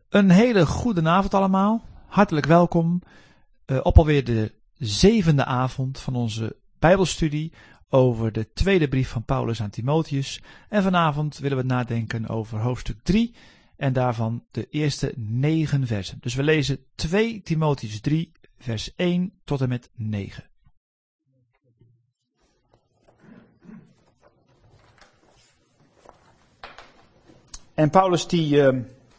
Een hele goede avond allemaal. Hartelijk welkom op alweer de 7e avond van onze Bijbelstudie over de tweede brief van Paulus aan Timotheus. En vanavond willen we nadenken over hoofdstuk 3 en daarvan de eerste 9 versen. Dus we lezen 2 Timotheus 3 vers 1 tot en met 9. En Paulus die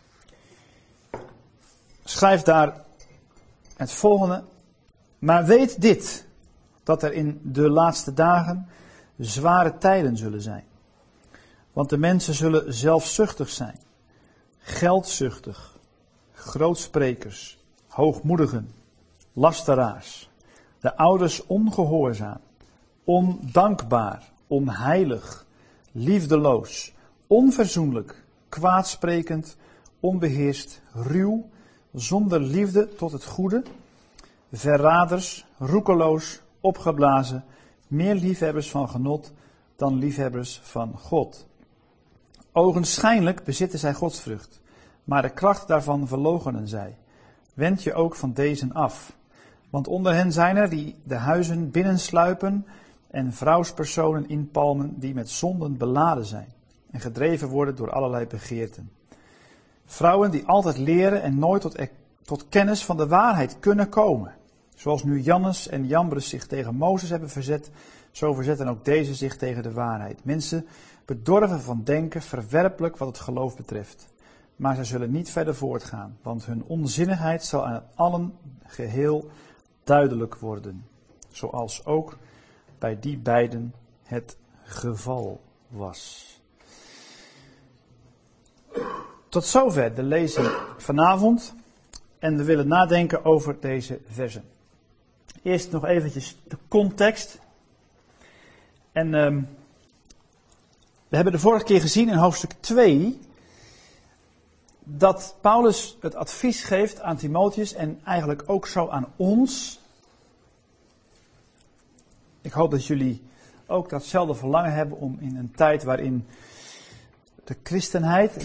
schrijft daar het volgende. Maar weet dit, dat er in de laatste dagen zware tijden zullen zijn. Want de mensen zullen zelfzuchtig zijn, geldzuchtig, grootsprekers, hoogmoedigen, lasteraars, de ouders ongehoorzaam, ondankbaar, onheilig, liefdeloos, onverzoenlijk, kwaadsprekend, onbeheerst, ruw, zonder liefde tot het goede, verraders, roekeloos, opgeblazen, meer liefhebbers van genot dan liefhebbers van God. Ogenschijnlijk bezitten zij godsvrucht, maar de kracht daarvan verloochenen zij. Wend je ook van dezen af. Want onder hen zijn er die de huizen binnensluipen en vrouwspersonen inpalmen die met zonden beladen zijn en gedreven worden door allerlei begeerten. Vrouwen die altijd leren en nooit tot kennis van de waarheid kunnen komen. Zoals nu Jannes en Jambres zich tegen Mozes hebben verzet, zo verzetten ook deze zich tegen de waarheid. Mensen bedorven van denken, verwerpelijk wat het geloof betreft. Maar zij zullen niet verder voortgaan, want hun onzinnigheid zal aan allen geheel duidelijk worden. Zoals ook bij die beiden het geval was. Tot zover de lezing vanavond. En we willen nadenken over deze versen. Eerst nog eventjes de context. En we hebben de vorige keer gezien in hoofdstuk 2... dat Paulus het advies geeft aan Timotheus en eigenlijk ook zo aan ons. Ik hoop dat jullie ook datzelfde verlangen hebben om in een tijd waarin de christenheid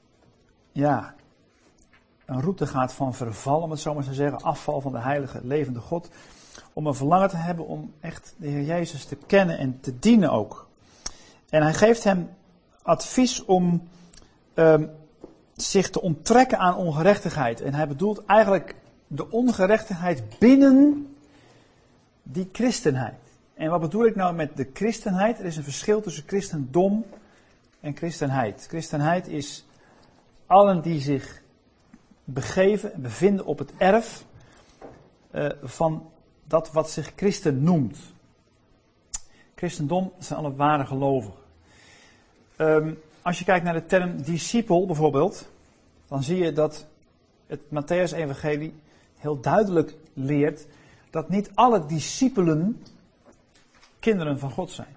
een route gaat van verval, om het zo maar te zeggen, afval van de heilige, levende God, om een verlangen te hebben om echt de Heer Jezus te kennen en te dienen ook. En hij geeft hem advies om zich te onttrekken aan ongerechtigheid. En hij bedoelt eigenlijk de ongerechtigheid binnen die christenheid. En wat bedoel ik nou met de christenheid? Er is een verschil tussen christendom en christenheid. Christenheid is allen die zich begeven en bevinden op het erf van dat wat zich christen noemt. Christendom zijn alle ware gelovigen. Als je kijkt naar de term discipel bijvoorbeeld, dan zie je dat het Mattheüs-evangelie heel duidelijk leert dat niet alle discipelen kinderen van God zijn.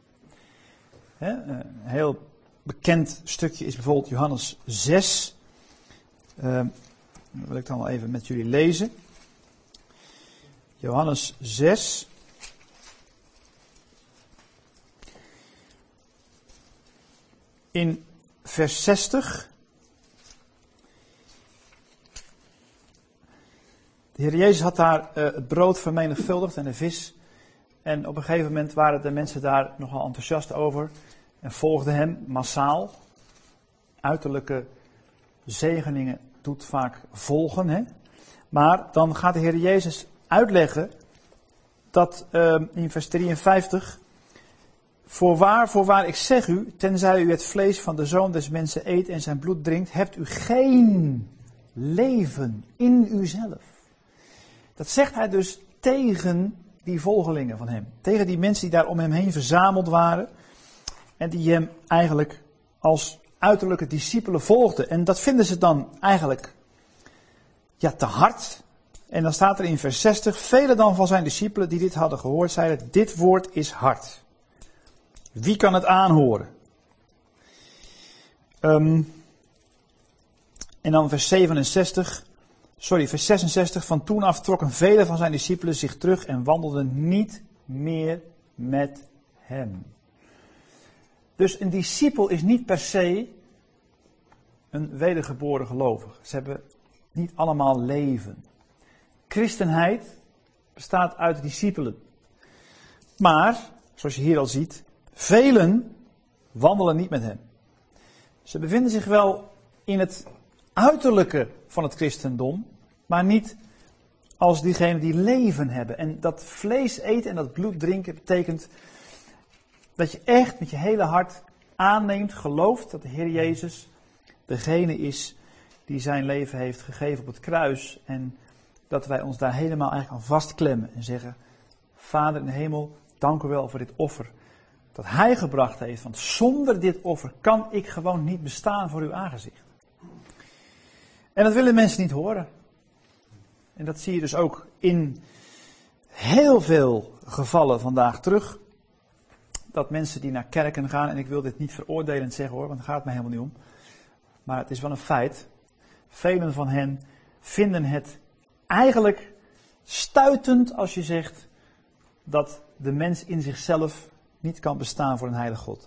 Een heel bekend stukje is bijvoorbeeld Johannes 6. Dat wil ik dan wel even met jullie lezen. Johannes 6. In vers 60. De Heer Jezus had daar het brood vermenigvuldigd en de vis. En op een gegeven moment waren de mensen daar nogal enthousiast over. En volgden hem massaal. Uiterlijke zegeningen doet vaak volgen. Hè? Maar dan gaat de Heer Jezus uitleggen dat in vers 53... Voorwaar, ik zeg u, tenzij u het vlees van de Zoon des Mensen eet en zijn bloed drinkt, hebt u geen leven in uzelf. Dat zegt hij dus tegen die volgelingen van hem. Tegen die mensen die daar om hem heen verzameld waren. En die hem eigenlijk als uiterlijke discipelen volgden. En dat vinden ze dan eigenlijk te hard. En dan staat er in vers 60, velen dan van zijn discipelen die dit hadden gehoord, zeiden, dit woord is hard. Wie kan het aanhoren? En dan vers 66. Van toen af trokken velen van zijn discipelen zich terug en wandelden niet meer met hem. Dus een discipel is niet per se een wedergeboren gelovige. Ze hebben niet allemaal leven. Christenheid bestaat uit discipelen. Maar, zoals je hier al ziet, velen wandelen niet met hem. Ze bevinden zich wel in het uiterlijke van het christendom, maar niet als diegenen die leven hebben. En dat vlees eten en dat bloed drinken betekent dat je echt met je hele hart aanneemt, gelooft dat de Heer Jezus degene is die zijn leven heeft gegeven op het kruis. En dat wij ons daar helemaal eigenlijk aan vastklemmen en zeggen: Vader in de hemel, dank u wel voor dit offer dat Hij gebracht heeft. Want zonder dit offer kan ik gewoon niet bestaan voor uw aangezicht. En dat willen mensen niet horen. En dat zie je dus ook in heel veel gevallen vandaag terug. Dat mensen die naar kerken gaan, en ik wil dit niet veroordelend zeggen hoor, want daar gaat het mij helemaal niet om. Maar het is wel een feit. Velen van hen vinden het eigenlijk stuitend als je zegt dat de mens in zichzelf niet kan bestaan voor een heilige God.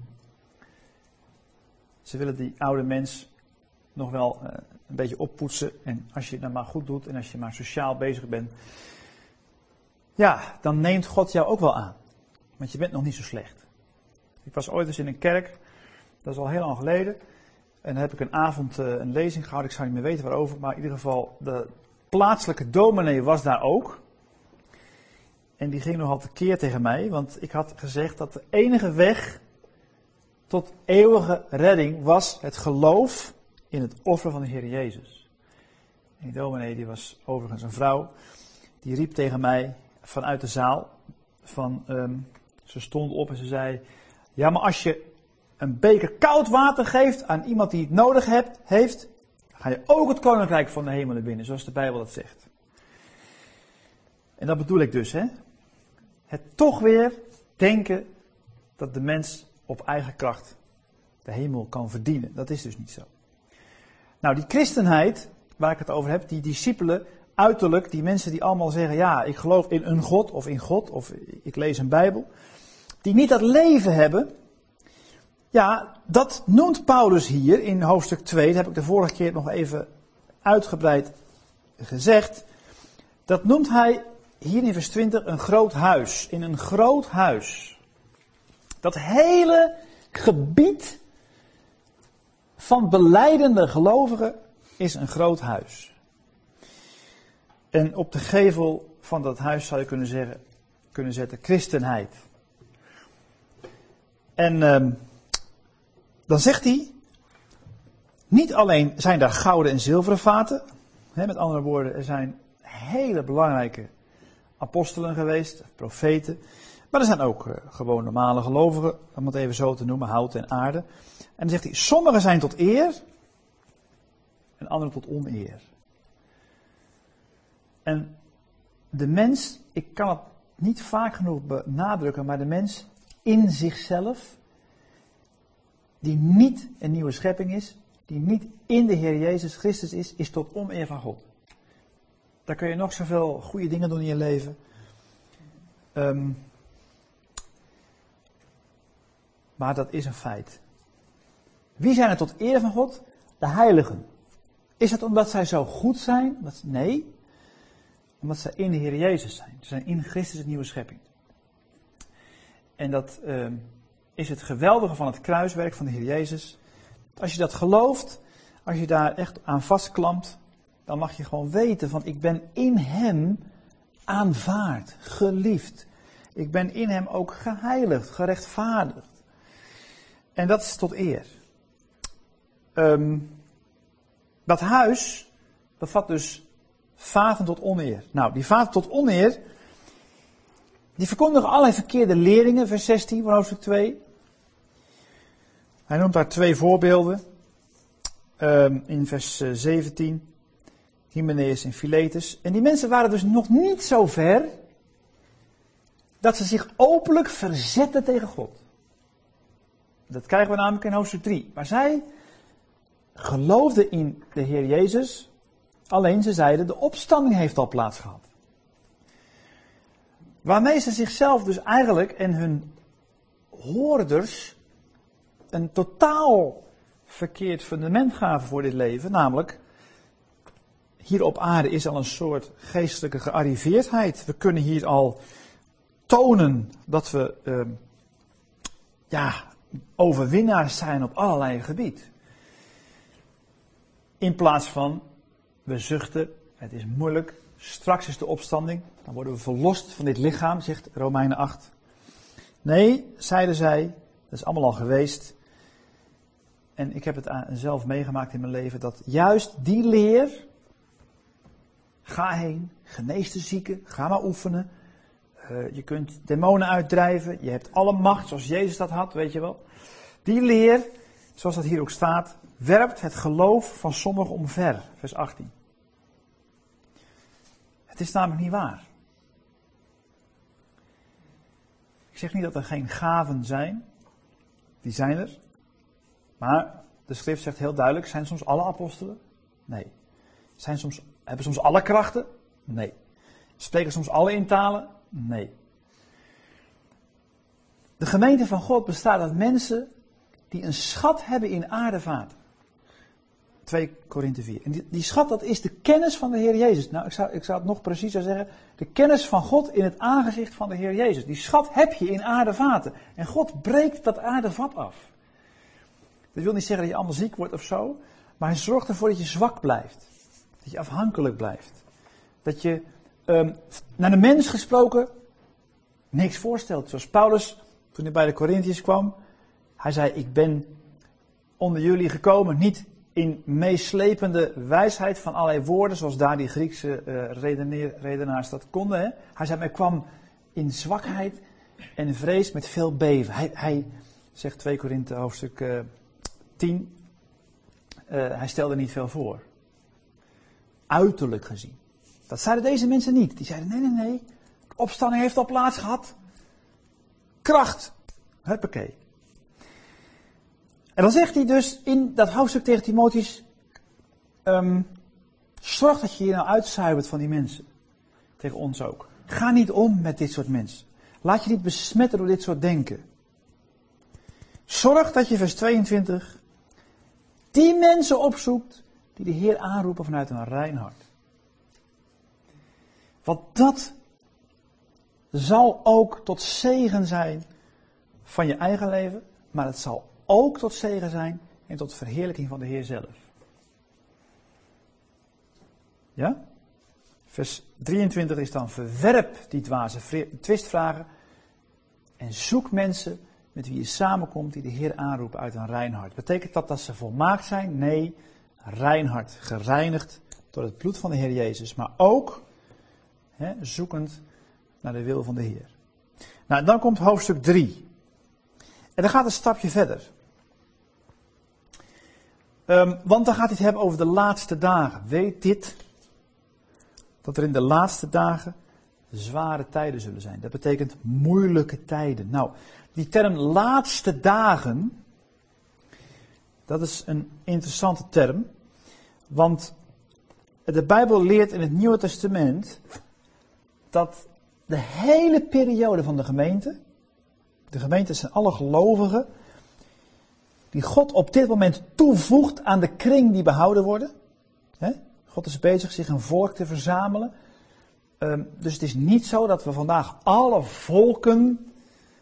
Ze willen die oude mens nog wel een beetje oppoetsen. En als je het nou maar goed doet en als je maar sociaal bezig bent, ja, dan neemt God jou ook wel aan. Want je bent nog niet zo slecht. Ik was ooit eens in een kerk, dat is al heel lang geleden. En dan heb ik een avond een lezing gehouden, ik zou niet meer weten waarover. Maar in ieder geval, de plaatselijke dominee was daar ook. En die ging nogal tekeer tegen mij, want ik had gezegd dat de enige weg tot eeuwige redding was het geloof in het offer van de Heer Jezus. En die dominee, die was overigens een vrouw, die riep tegen mij vanuit de zaal, ze stond op en ze zei: ja, maar als je een beker koud water geeft aan iemand die het nodig heeft, ga je ook het koninkrijk van de hemelen binnen, zoals de Bijbel dat zegt. En dat bedoel ik dus, hè. Het toch weer denken dat de mens op eigen kracht de hemel kan verdienen. Dat is dus niet zo. Nou, die christenheid, waar ik het over heb, die discipelen, uiterlijk, die mensen die allemaal zeggen: ja, ik geloof in een God, of ik lees een Bijbel, die niet dat leven hebben, ja, dat noemt Paulus hier in hoofdstuk 2, dat heb ik de vorige keer nog even uitgebreid gezegd, dat noemt hij hier in vers 20 een groot huis. In een groot huis. Dat hele gebied van belijdende gelovigen is een groot huis. En op de gevel van dat huis zou je kunnen zetten christenheid. En dan zegt hij, niet alleen zijn daar gouden en zilveren vaten. Met andere woorden, er zijn hele belangrijke apostelen geweest, profeten. Maar er zijn ook gewoon normale gelovigen, om het even zo te noemen, hout en aarde. En dan zegt hij, sommigen zijn tot eer en anderen tot oneer. En de mens, ik kan het niet vaak genoeg benadrukken, maar de mens in zichzelf, die niet een nieuwe schepping is, die niet in de Heer Jezus Christus is tot oneer van God. Daar kun je nog zoveel goede dingen doen in je leven. Maar dat is een feit. Wie zijn er tot eer van God? De heiligen. Is het omdat zij zo goed zijn? Nee. Omdat zij in de Heer Jezus zijn. Ze zijn in Christus een nieuwe schepping. En dat is het geweldige van het kruiswerk van de Heer Jezus. Als je dat gelooft, als je daar echt aan vastklampt, dan mag je gewoon weten van ik ben in Hem aanvaard, geliefd. Ik ben in Hem ook geheiligd, gerechtvaardigd. En dat is tot eer. Dat huis bevat dus vaten tot oneer. Nou, die vaten tot oneer, die verkondigen allerlei verkeerde leringen, vers 16 van hoofdstuk 2. Hij noemt daar 2 voorbeelden. In vers 17, Hymenaeus en Philetus. En die mensen waren dus nog niet zo ver dat ze zich openlijk verzetten tegen God. Dat krijgen we namelijk in hoofdstuk 3. Maar zij geloofden in de Heer Jezus, alleen ze zeiden de opstanding heeft al plaatsgehad. Waarmee ze zichzelf dus eigenlijk en hun hoorders een totaal verkeerd fundament gaven voor dit leven. Namelijk, hier op aarde is al een soort geestelijke gearriveerdheid. We kunnen hier al tonen dat we overwinnaars zijn op allerlei gebied. In plaats van, we zuchten, het is moeilijk, straks is de opstanding, dan worden we verlost van dit lichaam, zegt Romeinen 8. Nee, zeiden zij, dat is allemaal al geweest. En ik heb het zelf meegemaakt in mijn leven, dat juist die leer, ga heen, genees de zieken, ga maar oefenen. Je kunt demonen uitdrijven, je hebt alle macht zoals Jezus dat had, weet je wel. Die leer, zoals dat hier ook staat, werpt het geloof van sommigen omver, vers 18. Het is namelijk niet waar. Ik zeg niet dat er geen gaven zijn, die zijn er. Maar de schrift zegt heel duidelijk, zijn soms alle apostelen? Nee. Hebben soms alle krachten? Nee. Spreken soms alle in talen? Nee. De gemeente van God bestaat uit mensen die een schat hebben in aardevaten. 2 Korinthe 4. En die schat, dat is de kennis van de Heer Jezus. Nou, ik zou het nog preciezer zeggen. De kennis van God in het aangezicht van de Heer Jezus. Die schat heb je in aardevaten. En God breekt dat aardevat af. Dat wil niet zeggen dat je allemaal ziek wordt of zo. Maar hij zorgt ervoor dat je zwak blijft. Dat je afhankelijk blijft. Dat je naar de mens gesproken niks voorstelt. Zoals Paulus, toen hij bij de Corinthiërs kwam. Hij zei, ik ben onder jullie gekomen niet in meeslepende wijsheid van allerlei woorden. Zoals daar die Griekse redenaars dat konden. Hè? Hij zei, maar ik kwam in zwakheid en vrees met veel beven. Hij zegt 2 Korinthe hoofdstuk 10. Hij stelde niet veel voor. Uiterlijk gezien. Dat zeiden deze mensen niet. Die zeiden nee. De opstanding heeft al plaats gehad. Kracht. Huppakee. En dan zegt hij dus in dat hoofdstuk tegen Timotheus. Zorg dat je je nou uitzuivert van die mensen. Tegen ons ook. Ga niet om met dit soort mensen. Laat je niet besmetten door dit soort denken. Zorg dat je vers 22 die mensen opzoekt die de Heer aanroepen vanuit een rein hart. Want dat zal ook tot zegen zijn van je eigen leven, maar het zal ook tot zegen zijn en tot verheerlijking van de Heer zelf. Ja? Vers 23 is dan: verwerp die dwaze twistvragen en zoek mensen met wie je samenkomt die de Heer aanroepen uit een rein hart. Betekent dat ze volmaakt zijn? Nee, rein hart, gereinigd door het bloed van de Heer Jezus, maar ook zoekend naar de wil van de Heer. Nou, dan komt hoofdstuk 3. En dan gaat een stapje verder. Want dan gaat hij het hebben over de laatste dagen. Weet dit, dat er in de laatste dagen zware tijden zullen zijn. Dat betekent moeilijke tijden. Nou, die term laatste dagen, dat is een interessante term. Want de Bijbel leert in het Nieuwe Testament dat de hele periode van de gemeente zijn alle gelovigen, die God op dit moment toevoegt aan de kring die behouden worden. God is bezig zich een volk te verzamelen. Dus het is niet zo dat we vandaag alle volken,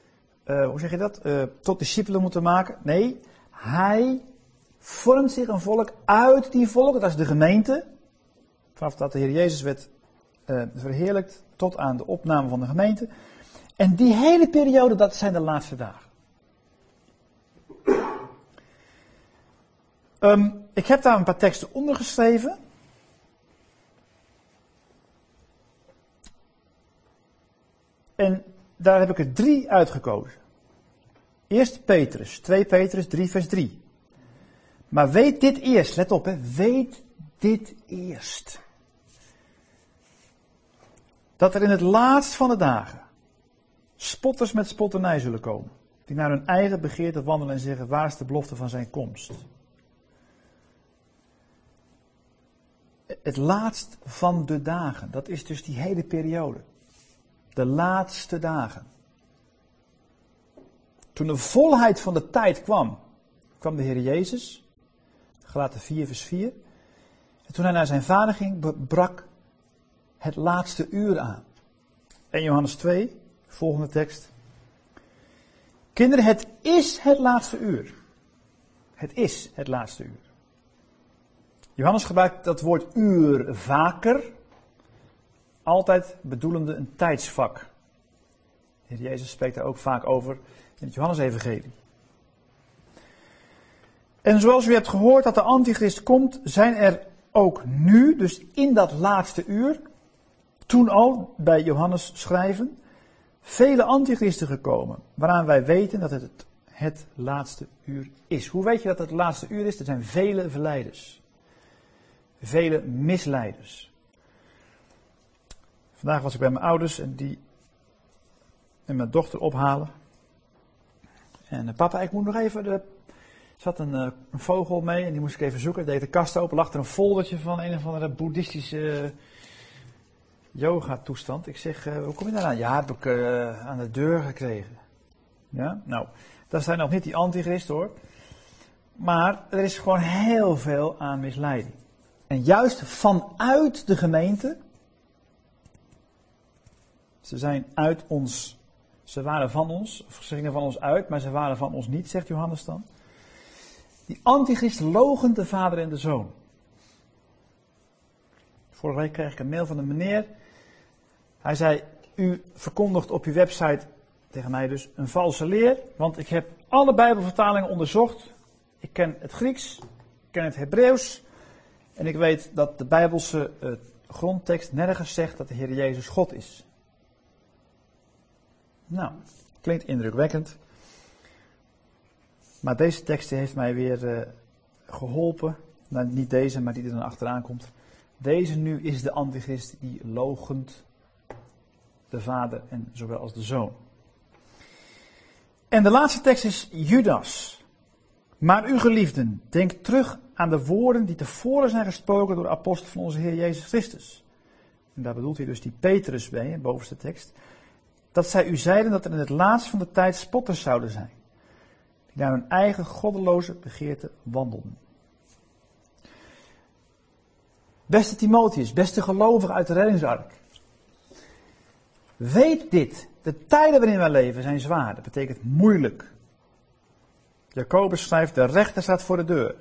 tot discipelen moeten maken. Nee, hij vormt zich een volk uit die volken, dat is de gemeente. Vanaf dat de Heer Jezus werd verheerlijkt tot aan de opname van de gemeente. En die hele periode, dat zijn de laatste dagen. Ik heb daar een paar teksten onder geschreven. En daar heb ik er 3 uitgekozen. Eerst Petrus, 2 Petrus 3 vers 3. Maar weet dit eerst, let op weet dit eerst. Dat er in het laatst van de dagen spotters met spotternij zullen komen. Die naar hun eigen begeerte wandelen en zeggen, waar is de belofte van zijn komst? Het laatst van de dagen, dat is dus die hele periode. De laatste dagen. Toen de volheid van de tijd kwam de Heer Jezus. Galaten 4 vers 4. En toen hij naar zijn vader ging, brak het laatste uur aan. 1 Johannes 2, volgende tekst. Kinderen, het is het laatste uur. Het is het laatste uur. Johannes gebruikt dat woord uur vaker, altijd bedoelende een tijdsvak. De Heer Jezus spreekt daar ook vaak over in het Johannesevangelie. En zoals u hebt gehoord dat de antichrist komt, zijn er ook nu, dus in dat laatste uur, toen al bij Johannes schrijven, vele antichristen gekomen, waaraan wij weten dat het laatste uur is. Hoe weet je dat het laatste uur is? Er zijn vele verleiders. Vele misleiders. Vandaag was ik bij mijn ouders en mijn dochter ophalen. En papa, ik moet nog even... Er zat een vogel mee en die moest ik even zoeken. Ik deed de kast open, lag er een foldertje van een of andere boeddhistische yoga toestand. Ik zeg, hoe kom je daar aan? Ja, heb ik aan de deur gekregen. Ja, nou, dat zijn nog niet die antichristen hoor. Maar er is gewoon heel veel aan misleiding. En juist vanuit de gemeente, ze zijn uit ons, ze waren van ons, of ze gingen van ons uit, maar ze waren van ons niet, zegt Johannes dan. Die antichrist loochent de vader en de zoon. Vorige week kreeg ik een mail van een meneer. Hij zei, u verkondigt op uw website, tegen mij dus, een valse leer. Want ik heb alle Bijbelvertalingen onderzocht. Ik ken het Grieks, ik ken het Hebreeuws. En ik weet dat de Bijbelse grondtekst nergens zegt dat de Heer Jezus God is. Nou, klinkt indrukwekkend. Maar deze tekst heeft mij weer geholpen. Nou, niet deze, maar die er dan achteraan komt. Deze nu is de antichrist die loochent de vader en zowel als de zoon. En de laatste tekst is Judas. Maar u geliefden, denk terug aan de woorden die tevoren zijn gesproken door de apostel van onze Heer Jezus Christus. En daar bedoelt hij dus die Petrus bij, bovenste tekst. Dat zij u zeiden dat er in het laatst van de tijd spotters zouden zijn. Die naar hun eigen goddeloze begeerte wandelden. Beste Timotheus, beste gelovigen uit de reddingsark. Weet dit, de tijden waarin wij leven zijn zwaar, dat betekent moeilijk. Jacobus schrijft, de rechter staat voor de deur.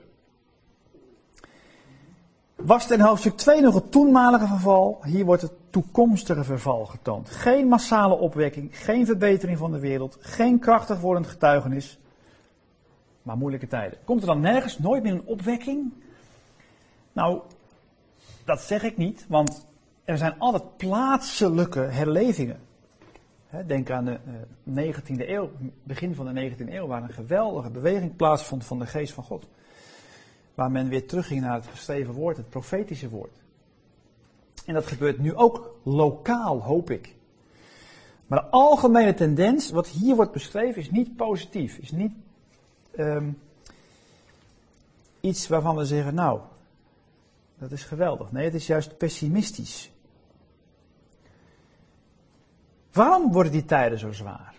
Was het in hoofdstuk 2 nog het toenmalige verval, hier wordt het toekomstige verval getoond. Geen massale opwekking, geen verbetering van de wereld, geen krachtig wordend getuigenis, maar moeilijke tijden. Komt er dan nergens nooit meer een opwekking? Nou, dat zeg ik niet, want er zijn altijd plaatselijke herlevingen. Denk aan de 19e eeuw, begin van de 19e eeuw, waar een geweldige beweging plaatsvond van de geest van God. Waar men weer terugging naar het geschreven woord, het profetische woord. En dat gebeurt nu ook lokaal, hoop ik. Maar de algemene tendens, wat hier wordt beschreven, is niet positief. Is niet iets waarvan we zeggen, nou, dat is geweldig. Nee, het is juist pessimistisch. Waarom worden die tijden zo zwaar?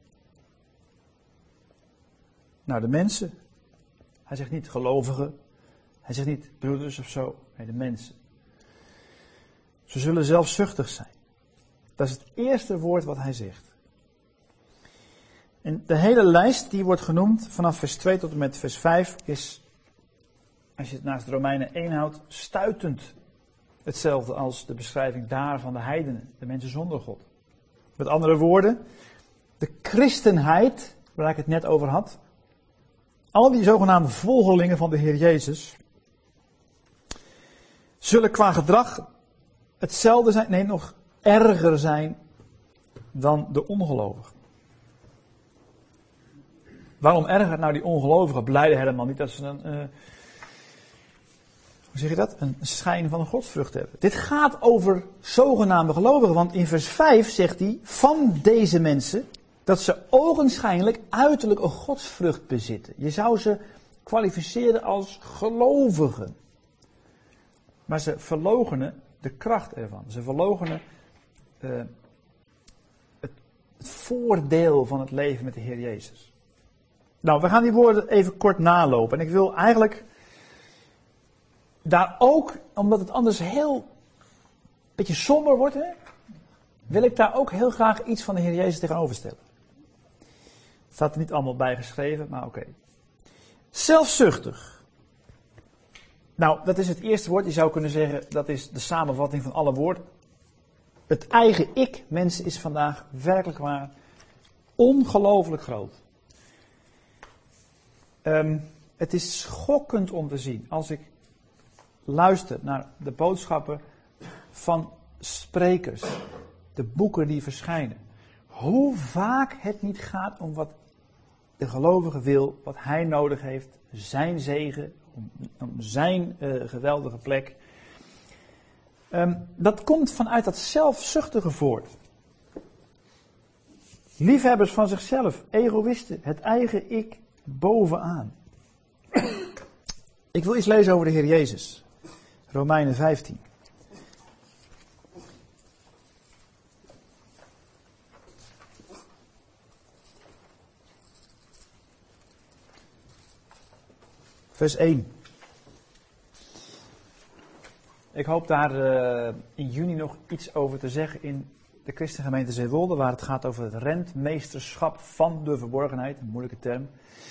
Nou, de mensen. Hij zegt niet gelovigen. Hij zegt niet broeders of zo. Nee, de mensen. Ze zullen zelfzuchtig zijn. Dat is het eerste woord wat hij zegt. En de hele lijst die wordt genoemd vanaf vers 2 tot en met vers 5 is, als je het naast de Romeinen 1 houdt, stuitend hetzelfde als de beschrijving daar van de heidenen, de mensen zonder God. Met andere woorden, de christenheid, waar ik het net over had, al die zogenaamde volgelingen van de Heer Jezus, zullen qua gedrag hetzelfde zijn, nee, nog erger zijn dan de ongelovigen. Waarom erger? Nou, die ongelovigen blijden helemaal niet dat ze een, hoe zeg je dat? Een schijn van een godsvrucht hebben. Dit gaat over zogenaamde gelovigen, want in vers 5 zegt hij van deze mensen dat ze ogenschijnlijk uiterlijk een godsvrucht bezitten. Je zou ze kwalificeren als gelovigen. Maar ze verloochenen de kracht ervan. Ze verloochenen het voordeel van het leven met de Heer Jezus. Nou, we gaan die woorden even kort nalopen. En ik wil eigenlijk daar ook, omdat het anders heel beetje somber wordt, hè, wil ik daar ook heel graag iets van de Heer Jezus tegenover stellen. Het staat er niet allemaal bij geschreven, maar oké. Zelfzuchtig. Nou, dat is het eerste woord. Je zou kunnen zeggen, dat is de samenvatting van alle woorden. Het eigen ik, mensen, is vandaag werkelijk waar ongelooflijk groot. Het is schokkend om te zien, als ik luister naar de boodschappen van sprekers, de boeken die verschijnen, hoe vaak het niet gaat om wat de gelovige wil, wat hij nodig heeft, zijn zegen, om zijn geweldige plek. Dat komt vanuit dat zelfzuchtige voort. Liefhebbers van zichzelf, egoïsten, het eigen ik bovenaan. Ik wil iets lezen over de Heer Jezus. Romeinen 15. Vers 1. Ik hoop daar in juni nog iets over te zeggen in de Christengemeente Zeewolde, waar het gaat over het rentmeesterschap van de verborgenheid, een moeilijke term.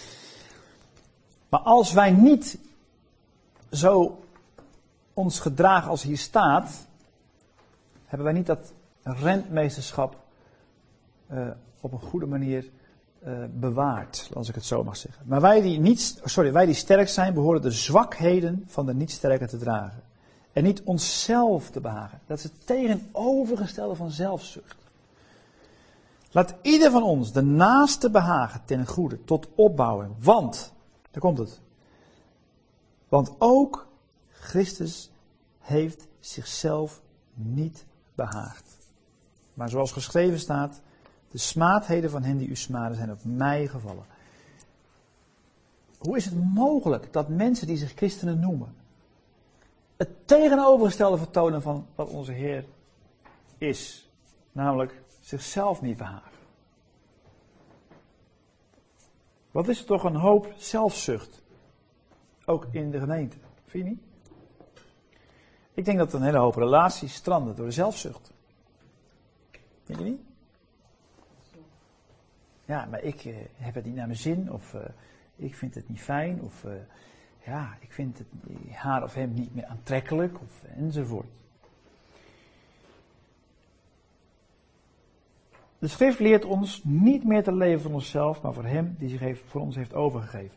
Maar als wij niet zo ons gedragen als hier staat, hebben wij niet dat rentmeesterschap op een goede manier bewaard, als ik het zo mag zeggen. Maar wij die sterk zijn, behoren de zwakheden van de niet sterke te dragen. En niet onszelf te behagen. Dat is het tegenovergestelde van zelfzucht. Laat ieder van ons de naaste behagen ten goede, tot opbouwen. Want, daar komt het. Want ook Christus heeft zichzelf niet behaagd. Maar zoals geschreven staat, de smaadheden van hen die u smaden zijn op mij gevallen. Hoe is het mogelijk dat mensen die zich christenen noemen, het tegenovergestelde vertonen van wat onze Heer is, namelijk zichzelf niet behagen? Wat is er toch een hoop zelfzucht, ook in de gemeente, vind je niet? Ik denk dat een hele hoop relaties stranden door de zelfzucht. Vind je niet? Ja, maar ik heb het niet naar mijn zin, of ik vind het niet fijn, of ik vind het, haar of hem niet meer aantrekkelijk, of enzovoort. De schrift leert ons niet meer te leven voor onszelf, maar voor hem die zich voor ons heeft overgegeven.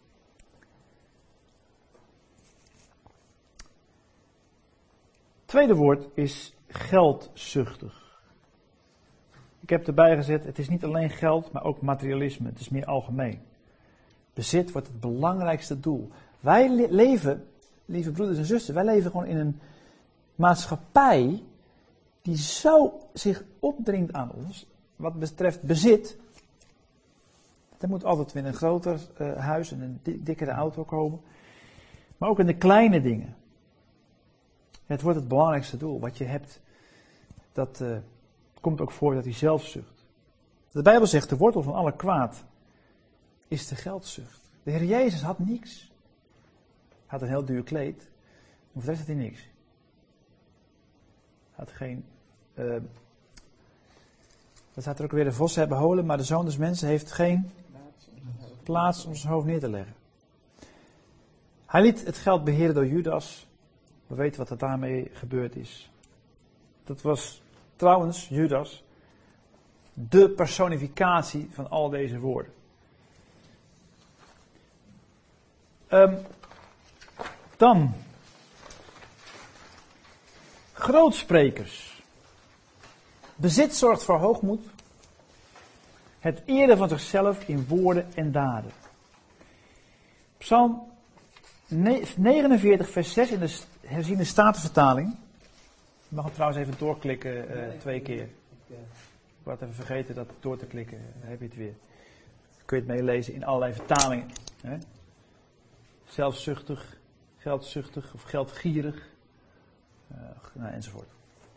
Het tweede woord is geldzuchtig. Ik heb erbij gezet, het is niet alleen geld, maar ook materialisme. Het is meer algemeen. Bezit wordt het belangrijkste doel. Wij leven, lieve broeders en zusters, wij leven gewoon in een maatschappij die zo zich opdringt aan ons, wat betreft bezit. Er moet altijd weer een groter huis en een dikkere auto komen. Maar ook in de kleine dingen. Het wordt het belangrijkste doel. Wat je hebt, dat komt ook voort uit die zelfzucht. De Bijbel zegt, de wortel van alle kwaad is de geldzucht. De Heer Jezus had niks. Hij had een heel duur kleed, maar voor de rest had hij niks. Hij had geen, wat staat er ook weer, de vossen hebben holen, maar de Zoon des Mensen heeft geen plaats om zijn hoofd neer te leggen. Hij liet het geld beheren door Judas. We weten wat er daarmee gebeurd is. Dat was trouwens, Judas, de personificatie van al deze woorden. Dan, grootsprekers. Bezit zorgt voor hoogmoed. Het eren van zichzelf in woorden en daden. Psalm 49 vers 6 in de herziene statenvertaling. Je mag hem trouwens even doorklikken 2 keer. Ik had even vergeten dat door te klikken. Dan heb je het weer. Dan kun je het meelezen in allerlei vertalingen. Hè? Zelfzuchtig, geldzuchtig of geldgierig. Enzovoort.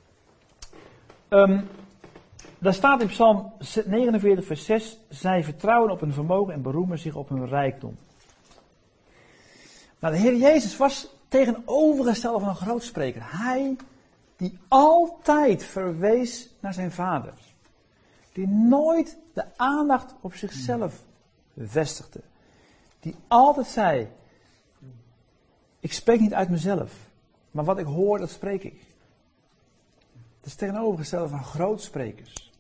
Daar staat in Psalm 49 vers 6. Zij vertrouwen op hun vermogen en beroemen zich op hun rijkdom. Nou, de Heer Jezus was tegenovergestelde van een grootspreker. Hij die altijd verwees naar zijn vader. Die nooit de aandacht op zichzelf vestigde. Die altijd zei, ik spreek niet uit mezelf, maar wat ik hoor, dat spreek ik. Dat is tegenovergestelde van grootsprekers.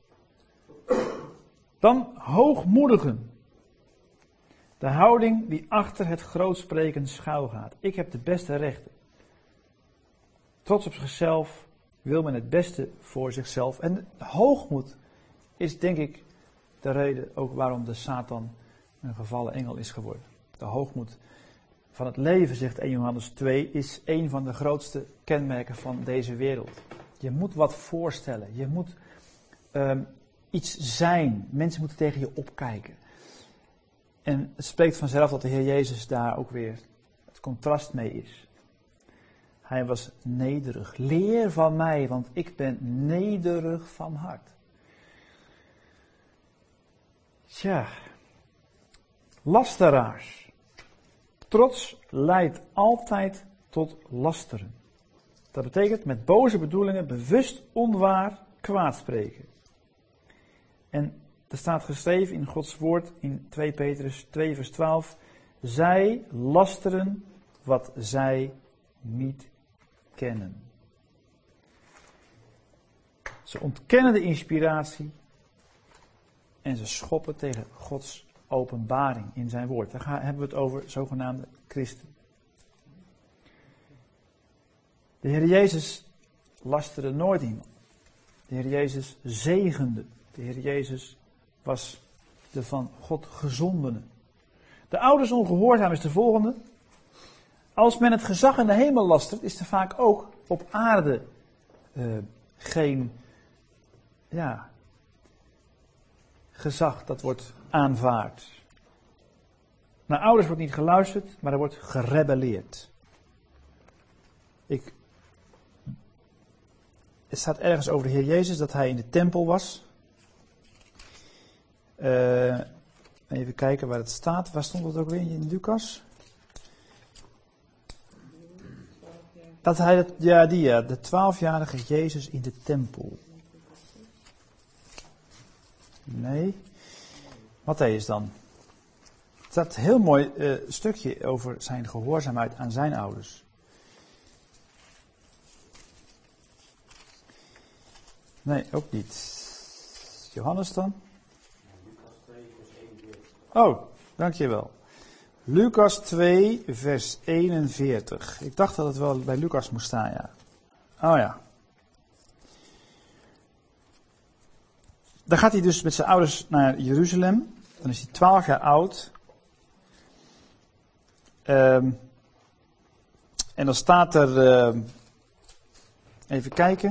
Dan hoogmoedigen. De houding die achter het grootspreken schuilgaat. Ik heb de beste rechten. Trots op zichzelf wil men het beste voor zichzelf. En de hoogmoed is denk ik de reden ook waarom de Satan een gevallen engel is geworden. De hoogmoed van het leven, zegt 1 Johannes 2, is een van de grootste kenmerken van deze wereld. Je moet wat voorstellen. Je moet iets zijn. Mensen moeten tegen je opkijken. En het spreekt vanzelf dat de Heer Jezus daar ook weer het contrast mee is. Hij was nederig. Leer van mij, want ik ben nederig van hart. Tja, lasteraars. Trots leidt altijd tot lasteren. Dat betekent met boze bedoelingen bewust onwaar kwaad spreken. En er staat geschreven in Gods woord in 2 Petrus 2 vers 12. Zij lasteren wat zij niet kennen. Ze ontkennen de inspiratie en ze schoppen tegen Gods openbaring in zijn woord. Daar hebben we het over zogenaamde christen. De Heer Jezus lasterde nooit iemand. De Heer Jezus zegende. De Heer Jezus was de van God gezondene. De ouders ongehoorzaam is de volgende. Als men het gezag in de hemel lastert, is er vaak ook op aarde geen gezag dat wordt aanvaard. Naar ouders wordt niet geluisterd, maar er wordt gerebelleerd. Er staat ergens over de Heer Jezus dat hij in de tempel was. Even kijken waar het staat. Waar stond het ook weer in Lucas? Dat hij de 12-jarige Jezus in de tempel. Nee. Mattheüs dan. Er staat een heel mooi stukje over zijn gehoorzaamheid aan zijn ouders. Nee, ook niet. Johannes dan? Oh, dankjewel. Lucas 2, vers 41. Ik dacht dat het wel bij Lucas moest staan, ja. Oh ja. Dan gaat hij dus met zijn ouders naar Jeruzalem. Dan is hij 12 jaar oud. En dan staat er... even kijken.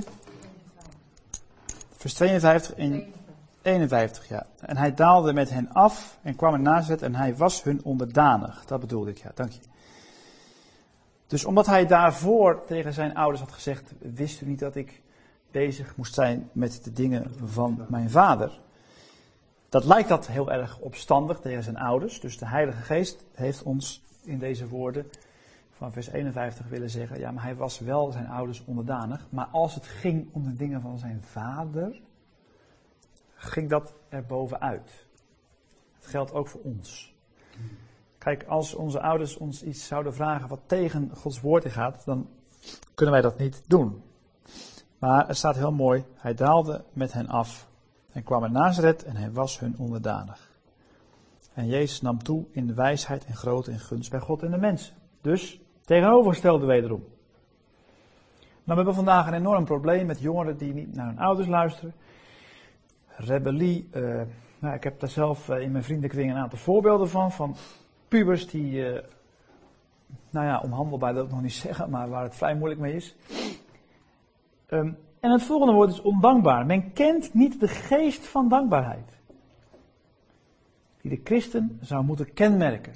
Vers 52 en 51, ja. En hij daalde met hen af en kwam in Nazareth en hij was hun onderdanig. Dat bedoelde ik, ja, dank je. Dus omdat hij daarvoor tegen zijn ouders had gezegd, wist u niet dat ik bezig moest zijn met de dingen van mijn vader. Dat lijkt dat heel erg opstandig tegen zijn ouders. Dus de Heilige Geest heeft ons in deze woorden van vers 51 willen zeggen, ja, maar hij was wel zijn ouders onderdanig. Maar als het ging om de dingen van zijn vader, ging dat er bovenuit. Het geldt ook voor ons. Kijk, als onze ouders ons iets zouden vragen wat tegen Gods woord ingaat, dan kunnen wij dat niet doen. Maar er staat heel mooi, hij daalde met hen af en kwam in Nazareth en hij was hun onderdanig. En Jezus nam toe in de wijsheid en grootte en gunst bij God en de mensen. Dus tegenovergestelde wederom. Nou, we hebben vandaag een enorm probleem met jongeren die niet naar hun ouders luisteren. Rebellie, ik heb daar zelf in mijn vriendenkring een aantal voorbeelden van pubers die, onhandelbaar wil ik nog niet zeggen, maar waar het vrij moeilijk mee is. En het volgende woord is ondankbaar. Men kent niet de geest van dankbaarheid, die de christen zou moeten kenmerken.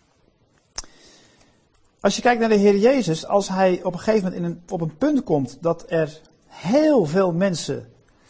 Als je kijkt naar de Heer Jezus, als hij op een gegeven moment op een punt komt dat er heel veel mensen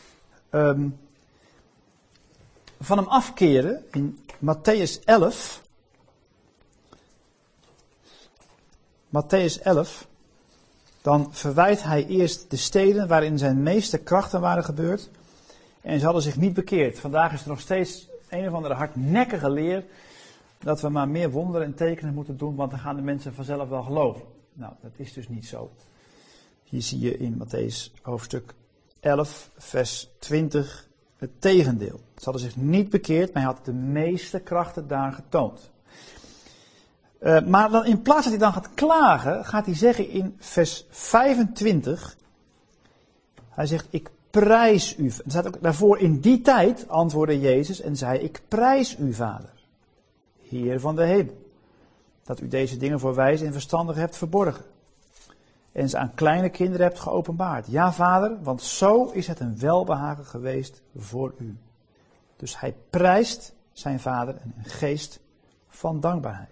van hem afkeren, in Mattheüs 11, Mattheüs 11, dan verwijt hij eerst de steden waarin zijn meeste krachten waren gebeurd. En ze hadden zich niet bekeerd. Vandaag is er nog steeds een of andere hardnekkige leer dat we maar meer wonderen en tekenen moeten doen, want dan gaan de mensen vanzelf wel geloven. Nou, dat is dus niet zo. Hier zie je in Mattheüs hoofdstuk 11, vers 20 het tegendeel. Ze hadden zich niet bekeerd, maar hij had de meeste krachten daar getoond. Maar dan, in plaats dat hij dan gaat klagen, gaat hij zeggen in vers 25, hij zegt, ik prijs u. Er staat ook daarvoor, in die tijd antwoordde Jezus en zei, ik prijs u, Vader, Heer van de hemel, dat u deze dingen voor wijze en verstandigen hebt verborgen en ze aan kleine kinderen hebt geopenbaard. Ja, Vader, want zo is het een welbehagen geweest voor u. Dus hij prijst zijn Vader en een geest van dankbaarheid.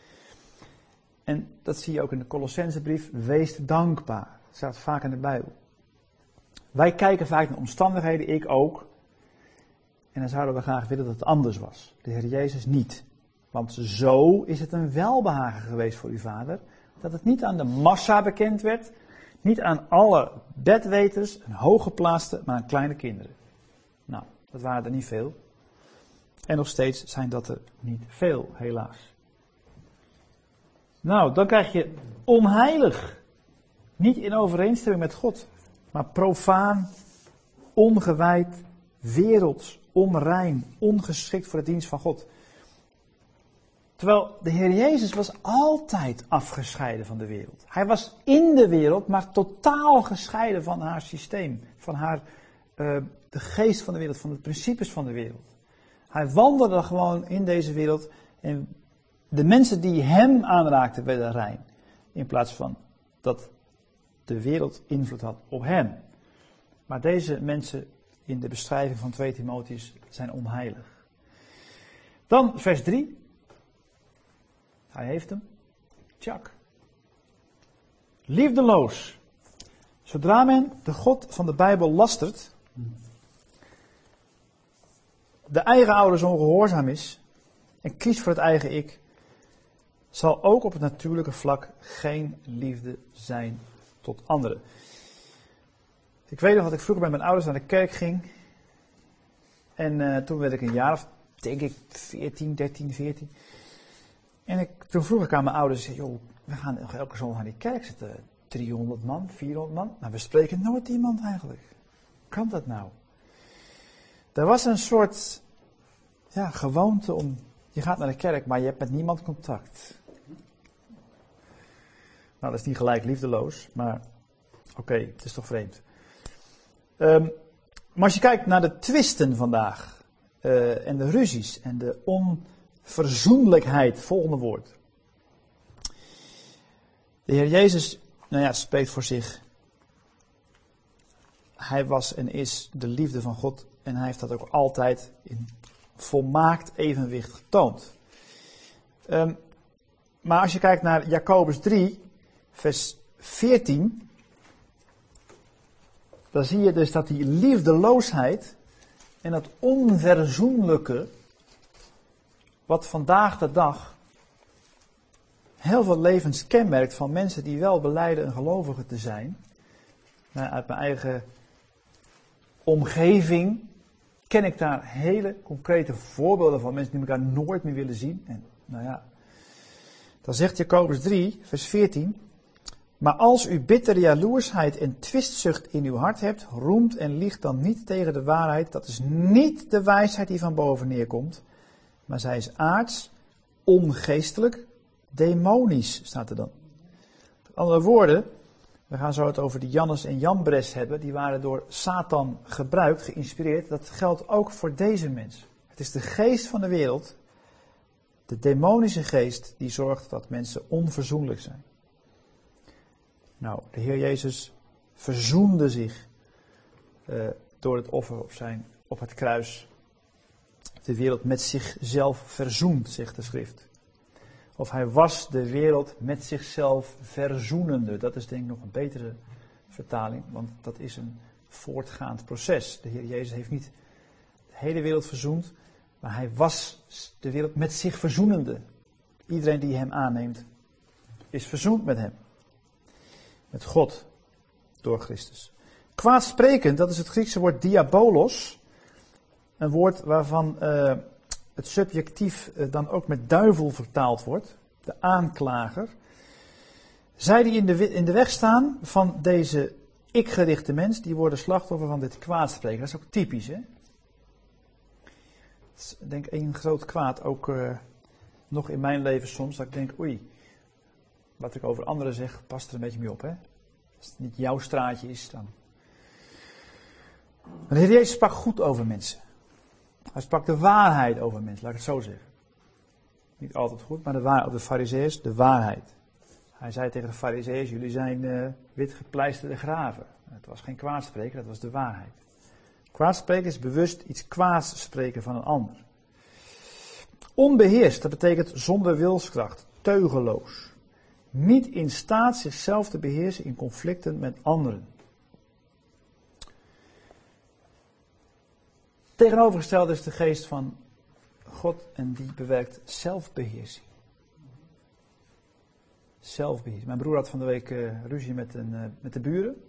En dat zie je ook in de Colossensebrief, wees dankbaar. Dat staat vaak in de Bijbel. Wij kijken vaak naar omstandigheden, ik ook. En dan zouden we graag willen dat het anders was. De Heer Jezus niet. Want zo is het een welbehagen geweest voor uw Vader, dat het niet aan de massa bekend werd, niet aan alle bedweters en hooggeplaatsten, maar aan kleine kinderen. Nou, dat waren er niet veel. En nog steeds zijn dat er niet veel, helaas. Nou, dan krijg je onheilig. Niet in overeenstemming met God, maar profaan, ongewijd, werelds, onrein, ongeschikt voor de dienst van God. Terwijl de Heer Jezus was altijd afgescheiden van de wereld. Hij was in de wereld, maar totaal gescheiden van haar systeem. Van haar, de geest van de wereld, van de principes van de wereld. Hij wandelde gewoon in deze wereld en de mensen die hem aanraakten werden rein. In plaats van dat de wereld invloed had op hem. Maar deze mensen in de beschrijving van 2 Timotheüs zijn onheilig. Dan vers 3. Hij heeft hem. Tjak. Liefdeloos. Zodra men de God van de Bijbel lastert, de eigen ouders ongehoorzaam is en kiest voor het eigen ik, zal ook op het natuurlijke vlak geen liefde zijn tot anderen. Ik weet nog dat ik vroeger met mijn ouders naar de kerk ging. En toen werd ik een jaar of, denk ik, 13, 14. En toen vroeg ik aan mijn ouders, joh, we gaan elke zondag naar die kerk zitten. 300 man, 400 man. Nou, we spreken nooit iemand eigenlijk. Kan dat nou? Er was een soort gewoonte om, je gaat naar de kerk, maar je hebt met niemand contact. Nou, dat is niet gelijk liefdeloos, maar oké, het is toch vreemd. Maar als je kijkt naar de twisten vandaag, en de ruzies en de onverzoenlijkheid, volgende woord. De Heer Jezus, spreekt voor zich. Hij was en is de liefde van God en hij heeft dat ook altijd in volmaakt evenwicht getoond. Maar als je kijkt naar Jacobus 3, vers 14, dan zie je dus dat die liefdeloosheid en dat onverzoenlijke, wat vandaag de dag heel veel levens kenmerkt van mensen die wel belijden een gelovige te zijn. Uit mijn eigen omgeving ken ik daar hele concrete voorbeelden van mensen die elkaar nooit meer willen zien. En dan zegt Jacobus 3, vers 14. Maar als u bittere jaloersheid en twistzucht in uw hart hebt, roemt en liegt dan niet tegen de waarheid. Dat is niet de wijsheid die van boven neerkomt, maar zij is aards, ongeestelijk, demonisch, staat er dan. Met andere woorden, we gaan zo het over de Jannes en Jambres hebben, die waren door Satan gebruikt, geïnspireerd. Dat geldt ook voor deze mensen. Het is de geest van de wereld, de demonische geest, die zorgt dat mensen onverzoenlijk zijn. Nou, de Heer Jezus verzoende zich door het offer op het kruis. De wereld met zichzelf verzoend, zegt de schrift. Of hij was de wereld met zichzelf verzoenende. Dat is denk ik nog een betere vertaling, want dat is een voortgaand proces. De Heer Jezus heeft niet de hele wereld verzoend, maar hij was de wereld met zich verzoenende. Iedereen die hem aanneemt, is verzoend met hem. Met God, door Christus. Kwaadsprekend, dat is het Griekse woord diabolos. Een woord waarvan het subjectief dan ook met duivel vertaald wordt. De aanklager. Zij die in de weg staan van deze ik-gerichte mens, die worden slachtoffer van dit kwaadspreken. Dat is ook typisch, hè? Dat is, denk ik, één groot kwaad, ook nog in mijn leven soms, dat ik denk, oei, wat ik over anderen zeg, past er een beetje mee op, hè? Als het niet jouw straatje is, dan. Maar de Heer Jezus sprak goed over mensen. Hij sprak de waarheid over mensen, laat ik het zo zeggen. Niet altijd goed, maar de farizeeërs, de waarheid. Hij zei tegen de farizeeërs, jullie zijn witgepleisterde graven. Het was geen kwaadspreken, dat was de waarheid. Kwaadspreken is bewust iets kwaads spreken van een ander. Onbeheerst, dat betekent zonder wilskracht, teugeloos. Niet in staat zichzelf te beheersen in conflicten met anderen. Tegenovergesteld is de geest van God en die bewerkt zelfbeheersing. Zelfbeheersing. Mijn broer had van de week ruzie met de buren.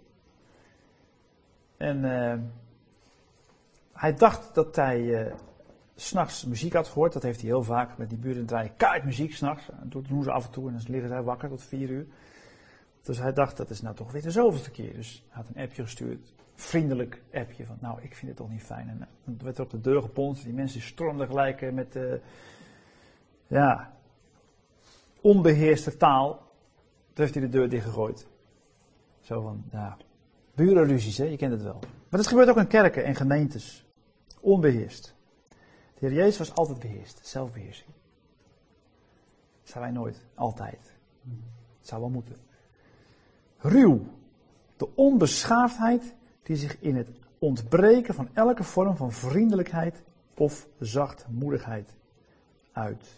En hij dacht dat hij 's nachts muziek had gehoord. Dat heeft hij heel vaak met die buren draaien. Kaart muziek 's nachts. Dat doen ze af en toe en dan liggen zij wakker tot 4 uur. Dus hij dacht, dat is nou toch weer de zoveelste keer. Dus hij had een appje gestuurd. Vriendelijk appje van, nou, ik vind het toch niet fijn. En dan werd er op de deur geponst. Die mensen stormden gelijk met, onbeheerste taal. Toen heeft hij de deur dichtgegooid. Zo van, ja, burenruzies, hè, je kent het wel. Maar dat gebeurt ook in kerken en gemeentes. Onbeheerst. De Heer Jezus was altijd beheerst. Zelfbeheersing. Dat zijn wij nooit. Altijd. Het zou wel moeten. Ruw. De onbeschaafdheid die zich in het ontbreken van elke vorm van vriendelijkheid of zachtmoedigheid uit.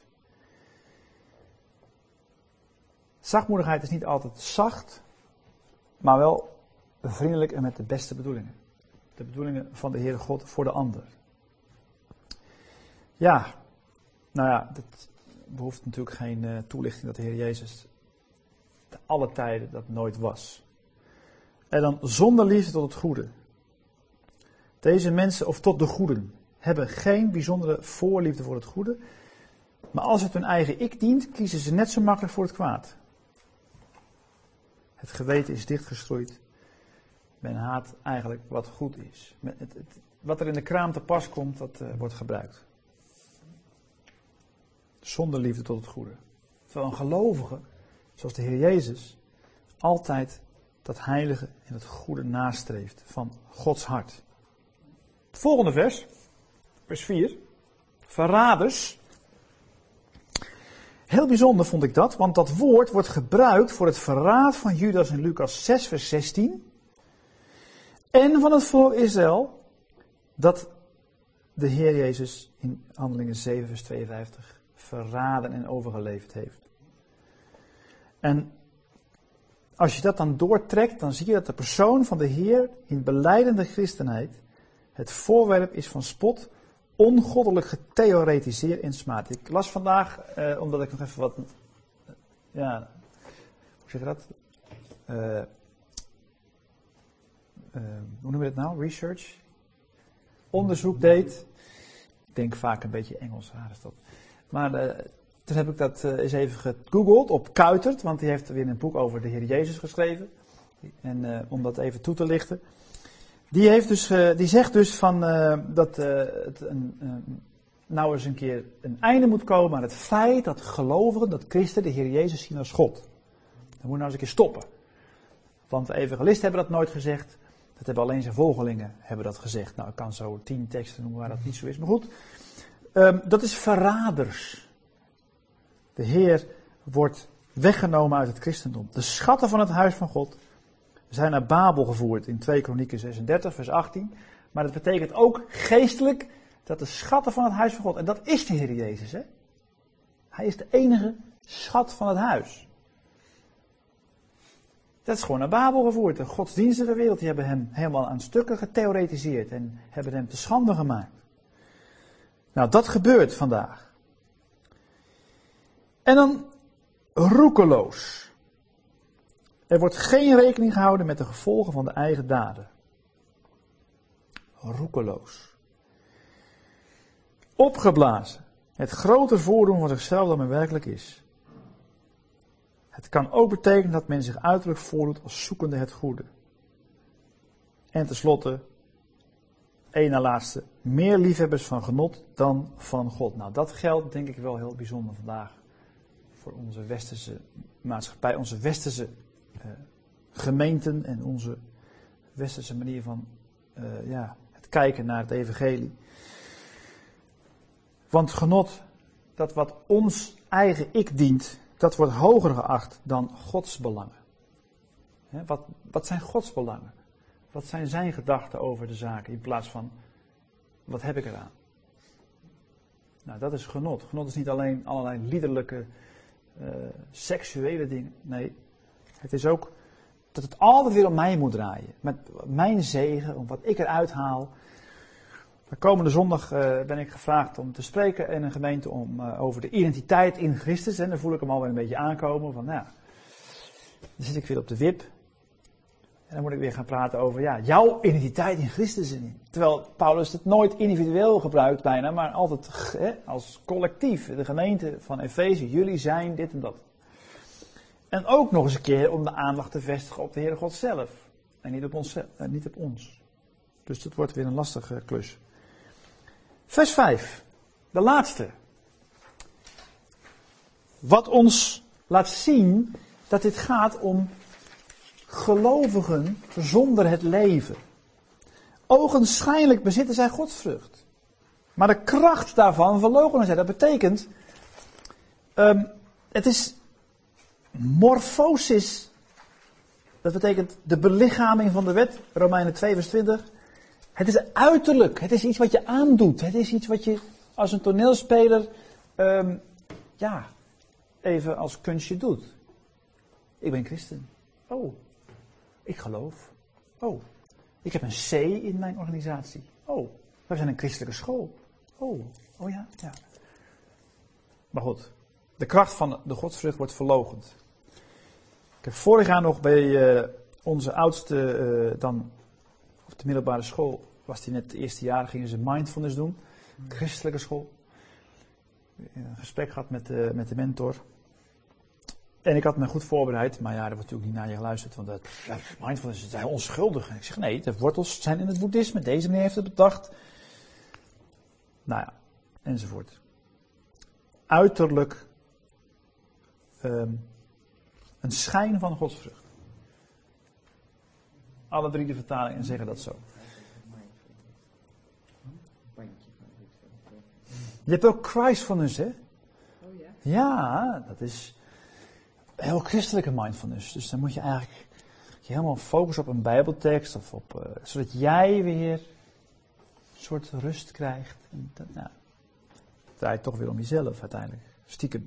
Zachtmoedigheid is niet altijd zacht, maar wel vriendelijk en met de beste bedoelingen. De bedoelingen van de Heere God voor de ander. Ja, nou ja, dat behoeft natuurlijk geen toelichting dat de Heer Jezus te alle tijden dat nooit was. En dan zonder liefde tot het goede. Deze mensen, of tot de goeden, hebben geen bijzondere voorliefde voor het goede. Maar als het hun eigen ik dient, kiezen ze net zo makkelijk voor het kwaad. Het geweten is dichtgeschroeid. Men haat eigenlijk wat goed is. Wat er in de kraam te pas komt, dat wordt gebruikt. Zonder liefde tot het goede. Terwijl een gelovige, zoals de Heer Jezus, altijd dat heilige en het goede nastreeft van Gods hart. Het volgende vers, vers 4. Verraders. Heel bijzonder vond ik dat, want dat woord wordt gebruikt voor het verraad van Judas in Lucas 6 vers 16. En van het volk Israël, dat de Heer Jezus in Handelingen 7 vers 52 verraden en overgeleverd heeft. En als je dat dan doortrekt, dan zie je dat de persoon van de Heer in belijdende christenheid het voorwerp is van spot, ongoddelijk getheoretiseerd en smaad. Ik las vandaag, omdat ik nog even wat, hoe zeg je dat? Hoe noem je het nou? Research? Onderzoek deed. Ik denk vaak een beetje Engels, raar is dat. Maar toen heb ik dat eens even gegoogeld op Kuitert, want die heeft weer een boek over de Heer Jezus geschreven. En om dat even toe te lichten. Die zegt dus van dat het nou eens een keer een einde moet komen aan het feit dat gelovigen, dat christenen de Heer Jezus zien als God. Dat moet nou eens een keer stoppen. Want de evangelisten hebben dat nooit gezegd. Dat hebben alleen zijn volgelingen hebben dat gezegd. Nou, ik kan zo 10 teksten noemen waar dat niet zo is. Maar goed, dat is verraders. De Heer wordt weggenomen uit het christendom. De schatten van het huis van God zijn naar Babel gevoerd in 2 Kronieken 36 vers 18. Maar dat betekent ook geestelijk dat de schatten van het huis van God, en dat is de Heer Jezus, hè? Hij is de enige schat van het huis. Dat is gewoon naar Babel gevoerd. De godsdienstige wereld, die hebben hem helemaal aan stukken getheoretiseerd en hebben hem te schande gemaakt. Nou, dat gebeurt vandaag. En dan roekeloos. Er wordt geen rekening gehouden met de gevolgen van de eigen daden. Roekeloos. Opgeblazen. Het groter voordoen van zichzelf dan men werkelijk is. Het kan ook betekenen dat men zich uiterlijk voordoet als zoekende het goede. En tenslotte, één na laatste, meer liefhebbers van genot dan van God. Nou, dat geldt denk ik wel heel bijzonder vandaag voor onze westerse maatschappij, onze westerse gemeenten en onze westerse manier van het kijken naar het evangelie. Want genot, dat wat ons eigen ik dient, dat wordt hoger geacht dan Gods belangen. Wat zijn Gods belangen? Wat zijn zijn gedachten over de zaken in plaats van, wat heb ik eraan? Nou, dat is genot. Genot is niet alleen allerlei liederlijke, seksuele dingen. Nee, het is ook dat het altijd weer om mij moet draaien. Met mijn zegen, om wat ik eruit haal. De komende zondag ben ik gevraagd om te spreken in een gemeente over de identiteit in Christus. En dan voel ik hem alweer een beetje aankomen. Van, nou, dan zit ik weer op de wip. En dan moet ik weer gaan praten over jouw identiteit in Christus. Terwijl Paulus het nooit individueel gebruikt bijna, maar altijd als collectief. De gemeente van Efeze, jullie zijn dit en dat. En ook nog eens een keer om de aandacht te vestigen op de Heere God zelf. En niet op ons. Dus dat wordt weer een lastige klus. Vers 5. De laatste. Wat ons laat zien dat dit gaat om gelovigen zonder het leven. Ogenschijnlijk bezitten zij godsvrucht. Maar de kracht daarvan verloochenen zij. Dat betekent, het is morfosis. Dat betekent de belichaming van de wet. Romeinen 2 vers 20. Het is uiterlijk. Het is iets wat je aandoet. Het is iets wat je als een toneelspeler even als kunstje doet. Ik ben christen. Oh, ik geloof. Oh, ik heb een C in mijn organisatie. Oh, we zijn een christelijke school. Oh ja. Maar goed, de kracht van de godsvrucht wordt verloochend. Ik heb vorig jaar nog bij onze oudste op de middelbare school, was hij net het eerste jaar, gingen ze mindfulness doen. Christelijke school. Een gesprek gehad met de mentor. En ik had me goed voorbereid, maar er wordt natuurlijk niet naar je geluisterd, want mindfulness is heel onschuldig. En ik zeg, nee, de wortels zijn in het boeddhisme, deze meneer heeft het bedacht. Nou ja, enzovoort. Uiterlijk een schijn van godsvrucht. Alle 3 de vertalingen zeggen dat zo. Je hebt ook Christfulness, hè? Oh ja? Ja, dat is heel christelijke mindfulness. Dus dan moet je eigenlijk je helemaal focussen op een bijbeltekst. Zodat jij weer een soort rust krijgt. En dat, het draait toch weer om jezelf uiteindelijk. Stiekem.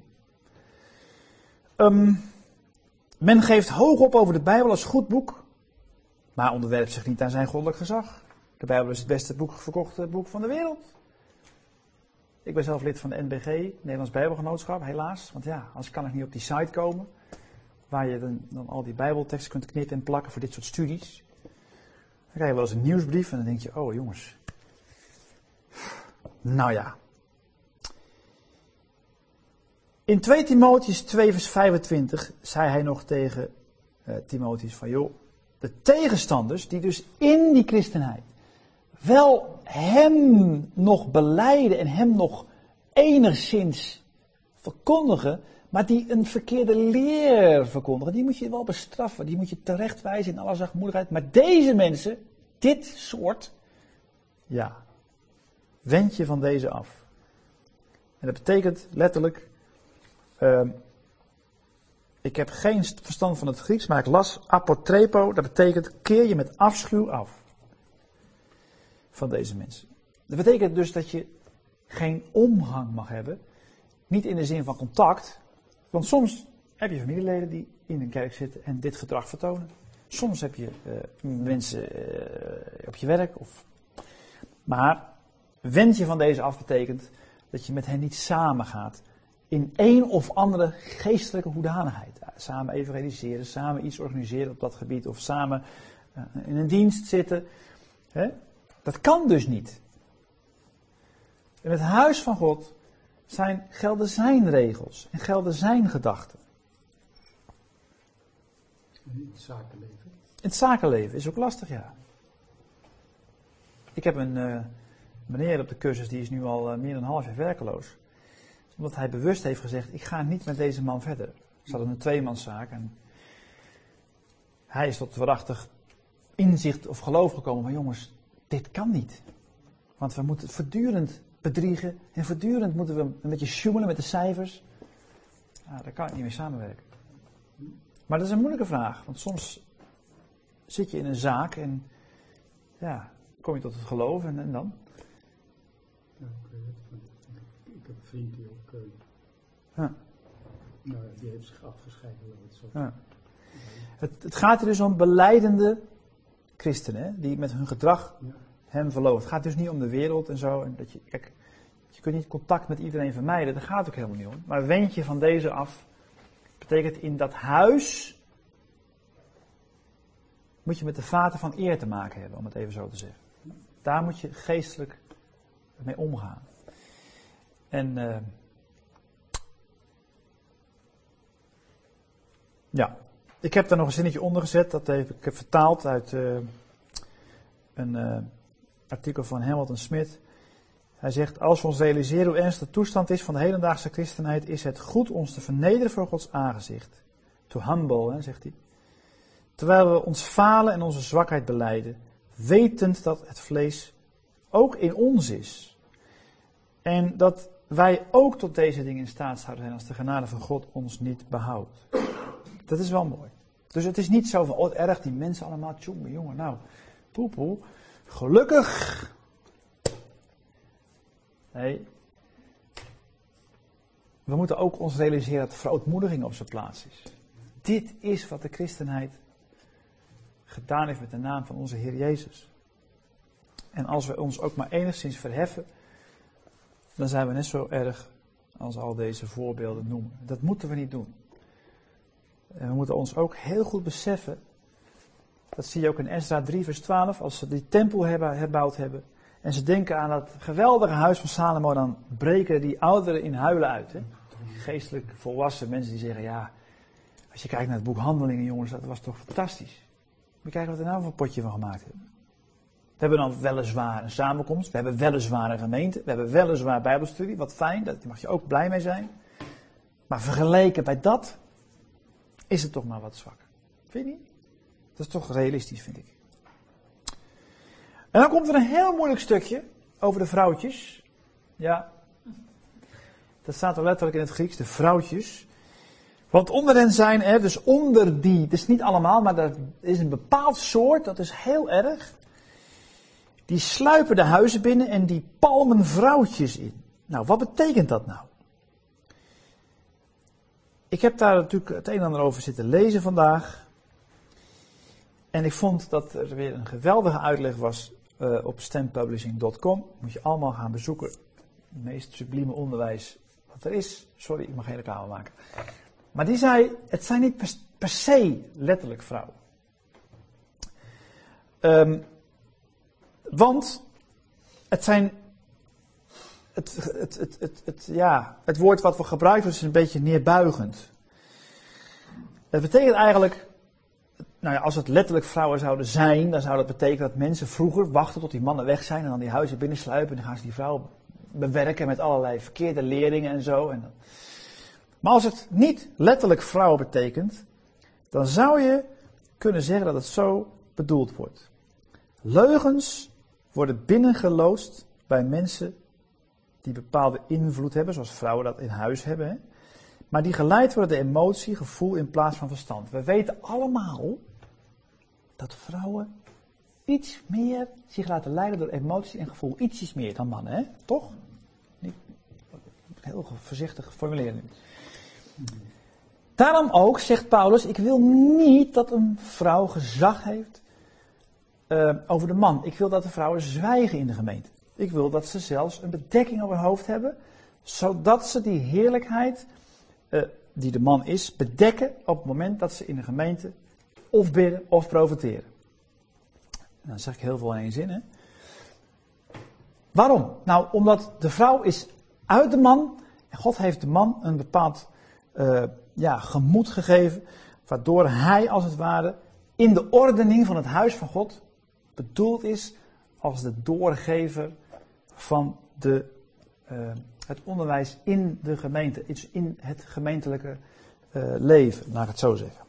Men geeft hoog op over de Bijbel als goed boek. Maar onderwerpt zich niet aan zijn goddelijk gezag. De Bijbel is het beste verkochte boek van de wereld. Ik ben zelf lid van de NBG, Nederlands Bijbelgenootschap, helaas. Want anders kan ik niet op die site komen. Waar je dan al die Bijbelteksten kunt knippen en plakken voor dit soort studies. Dan krijg je wel eens een nieuwsbrief en dan denk je, oh jongens. Nou ja. In 2 Timotheüs 2 vers 25 zei hij nog tegen Timotheüs van joh. De tegenstanders die dus in die christenheid wel hem nog belijden en hem nog enigszins verkondigen, maar die een verkeerde leer verkondigen, die moet je wel bestraffen, die moet je terechtwijzen in alle zachtmoedigheid. Maar deze mensen, dit soort, wend je van deze af. En dat betekent letterlijk, ik heb geen verstand van het Grieks, maar ik las apotrepo, dat betekent keer je met afschuw af. Van deze mensen. Dat betekent dus dat je geen omgang mag hebben. Niet in de zin van contact. Want soms heb je familieleden die in een kerk zitten en dit gedrag vertonen. Soms heb je mensen op je werk. Maar wend je van deze af betekent dat je met hen niet samengaat in een of andere geestelijke hoedanigheid. Samen evangeliseren, samen iets organiseren op dat gebied of samen in een dienst zitten. Dat kan dus niet. In het huis van God gelden zijn regels en gelden zijn gedachten. In het zakenleven? In het zakenleven is ook lastig, ja. Ik heb een meneer op de cursus, die is nu al meer dan een half jaar werkeloos. Omdat hij bewust heeft gezegd, ik ga niet met deze man verder. Ze hadden een tweemanszaak en hij is tot waarachtig inzicht of geloof gekomen van jongens, dit kan niet. Want we moeten voortdurend bedriegen en voortdurend moeten we een beetje sjoemelen met de cijfers. Daar kan ik niet mee samenwerken. Maar dat is een moeilijke vraag, want soms zit je in een zaak en ja, kom je tot het geloof en dan? Ja, ik heb een vriend die ook, die heeft zich afgescheiden. Het gaat er dus om belijdende christenen, die met hun gedrag hem verloven. Het gaat dus niet om de wereld en zo. En dat je kunt niet contact met iedereen vermijden, daar gaat het ook helemaal niet om. Maar wend je van deze af, betekent in dat huis moet je met de vaten van eer te maken hebben, om het even zo te zeggen. Daar moet je geestelijk mee omgaan. En ik heb daar nog een zinnetje onder gezet, ik heb vertaald uit een artikel van Hamilton Smith. Hij zegt, als we ons realiseren hoe ernstig de toestand is van de hedendaagse christenheid, is het goed ons te vernederen voor Gods aangezicht. To humble, zegt hij. Terwijl we ons falen en onze zwakheid belijden, wetend dat het vlees ook in ons is. En dat wij ook tot deze dingen in staat zouden zijn als de genade van God ons niet behoudt. Dat is wel mooi. Dus het is niet zo van, erg die mensen allemaal, jongen, nou, poepoe, gelukkig. Nee. We moeten ook ons realiseren dat verootmoediging op zijn plaats is. Dit is wat de christenheid gedaan heeft met de naam van onze Heer Jezus. En als we ons ook maar enigszins verheffen, dan zijn we net zo erg als al deze voorbeelden noemen. Dat moeten we niet doen. En we moeten ons ook heel goed beseffen, dat zie je ook in Esdra 3 vers 12, als ze die tempel herbouwd hebben, en ze denken aan dat geweldige huis van Salomo, dan breken die ouderen in huilen uit. Hè? Geestelijk volwassen mensen die zeggen, ja, als je kijkt naar het boek Handelingen, jongens, dat was toch fantastisch. Moet je kijken wat we er nou voor een potje van gemaakt hebben. We hebben dan weliswaar een samenkomst, we hebben weliswaar een gemeente, we hebben weliswaar bijbelstudie, wat fijn, daar mag je ook blij mee zijn. Maar vergeleken bij dat, is het toch maar wat zwak. Vind je niet? Dat is toch realistisch, vind ik. En dan komt er een heel moeilijk stukje over de vrouwtjes. Ja, dat staat er letterlijk in het Grieks, de vrouwtjes. Want onder hen zijn dus onder die, het is niet allemaal, maar er is een bepaald soort, dat is heel erg. Die sluipen de huizen binnen en die palmen vrouwtjes in. Nou, wat betekent dat nou? Ik heb daar natuurlijk het een en ander over zitten lezen vandaag. En ik vond dat er weer een geweldige uitleg was op stempublishing.com. Moet je allemaal gaan bezoeken. Het meest sublieme onderwijs wat er is. Sorry, ik mag geen reclame maken. Maar die zei, het zijn niet per se letterlijk vrouwen. Want het zijn... Het woord wat we gebruiken is een beetje neerbuigend. Het betekent eigenlijk, als het letterlijk vrouwen zouden zijn, dan zou dat betekenen dat mensen vroeger wachten tot die mannen weg zijn en dan die huizen binnensluipen en dan gaan ze die vrouw bewerken met allerlei verkeerde leringen en zo. Maar als het niet letterlijk vrouwen betekent, dan zou je kunnen zeggen dat het zo bedoeld wordt. Leugens worden binnengeloosd bij mensen die bepaalde invloed hebben, zoals vrouwen dat in huis hebben. Hè? Maar die geleid worden door emotie, gevoel in plaats van verstand. We weten allemaal dat vrouwen iets meer zich laten leiden door emotie en gevoel. Ietsjes meer dan mannen, hè? Toch? Niet, heel voorzichtig formuleren. Daarom ook, zegt Paulus, ik wil niet dat een vrouw gezag heeft over de man. Ik wil dat de vrouwen zwijgen in de gemeente. Ik wil dat ze zelfs een bedekking op hun hoofd hebben, Zodat ze die heerlijkheid, die de man is, bedekken op het moment dat ze in de gemeente of bidden of profeteren. En dan zeg ik heel veel in één zin, hè. Waarom? Nou, omdat de vrouw is uit de man. En God heeft de man een bepaald gemoed gegeven. Waardoor hij als het ware in de ordening van het huis van God bedoeld is als de doorgever van het onderwijs in de gemeente. Dus in het gemeentelijke leven, laat ik het zo zeggen.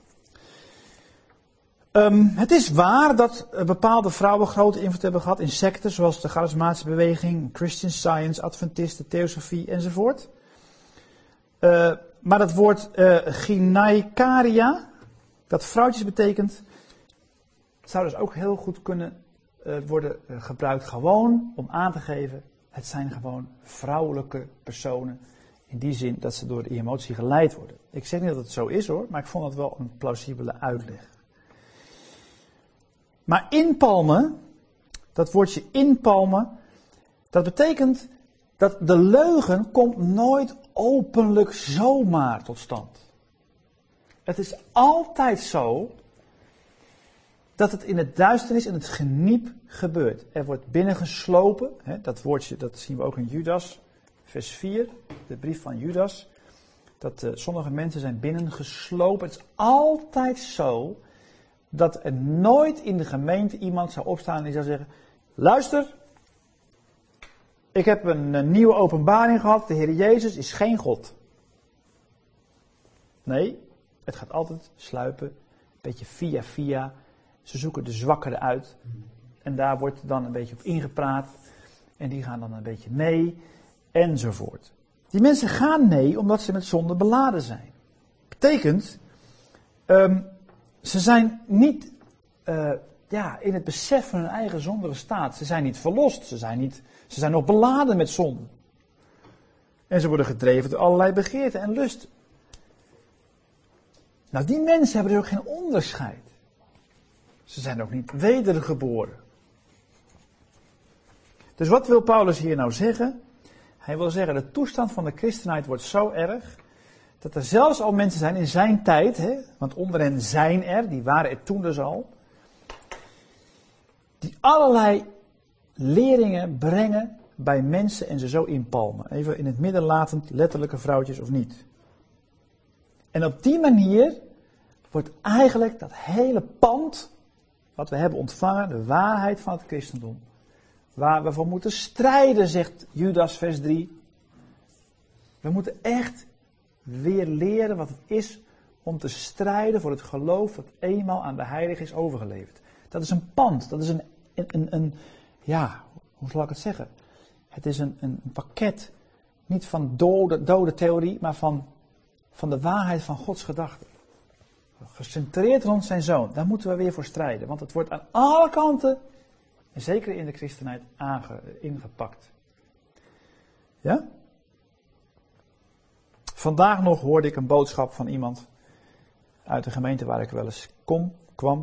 Het is waar dat bepaalde vrouwen grote invloed hebben gehad in secten zoals de charismatische beweging, Christian Science, Adventisten, Theosofie enzovoort. Maar dat woord gynaikaria, dat vrouwtjes betekent, zou dus ook heel goed kunnen worden gebruikt gewoon om aan te geven, het zijn gewoon vrouwelijke personen. In die zin dat ze door de emotie geleid worden. Ik zeg niet dat het zo is hoor, maar ik vond dat wel een plausibele uitleg. Maar inpalmen, dat woordje inpalmen, dat betekent dat de leugen komt nooit openlijk zomaar tot stand. Het is altijd zo dat het in het duisternis en het geniep gebeurt. Er wordt binnengeslopen, dat woordje dat zien we ook in Judas, vers 4, de brief van Judas. Dat sommige mensen zijn binnengeslopen. Het is altijd zo dat er nooit in de gemeente iemand zou opstaan en die zou zeggen, luister, ik heb een nieuwe openbaring gehad, de Heer Jezus is geen God. Nee, het gaat altijd sluipen, een beetje via via. Ze zoeken de zwakkeren uit en daar wordt dan een beetje op ingepraat en die gaan dan een beetje mee enzovoort. Die mensen gaan mee omdat ze met zonde beladen zijn. Betekent, ze zijn niet in het besef van hun eigen zondige staat. Ze zijn niet verlost, ze zijn nog beladen met zonde. En ze worden gedreven door allerlei begeerten en lusten. Nou, die mensen hebben dus ook geen onderscheid. Ze zijn ook niet wedergeboren. Dus wat wil Paulus hier nou zeggen? Hij wil zeggen, de toestand van de christenheid wordt zo erg, dat er zelfs al mensen zijn in zijn tijd, want onder hen zijn er, die waren er toen dus al, die allerlei leringen brengen bij mensen en ze zo inpalmen. Even in het midden latend, letterlijke vrouwtjes of niet. En op die manier wordt eigenlijk dat hele pand wat we hebben ontvangen, de waarheid van het christendom, waar we voor moeten strijden, zegt Judas vers 3. We moeten echt weer leren wat het is om te strijden voor het geloof dat eenmaal aan de heiligen is overgeleverd. Dat is een pand, dat is hoe zal ik het zeggen? Het is een pakket, niet van dode theorie, maar van de waarheid van Gods gedachten. Gecentreerd rond zijn zoon, daar moeten we weer voor strijden. Want het wordt aan alle kanten, en zeker in de christenheid, ingepakt. Ja? Vandaag nog hoorde ik een boodschap van iemand uit de gemeente waar ik wel eens kwam.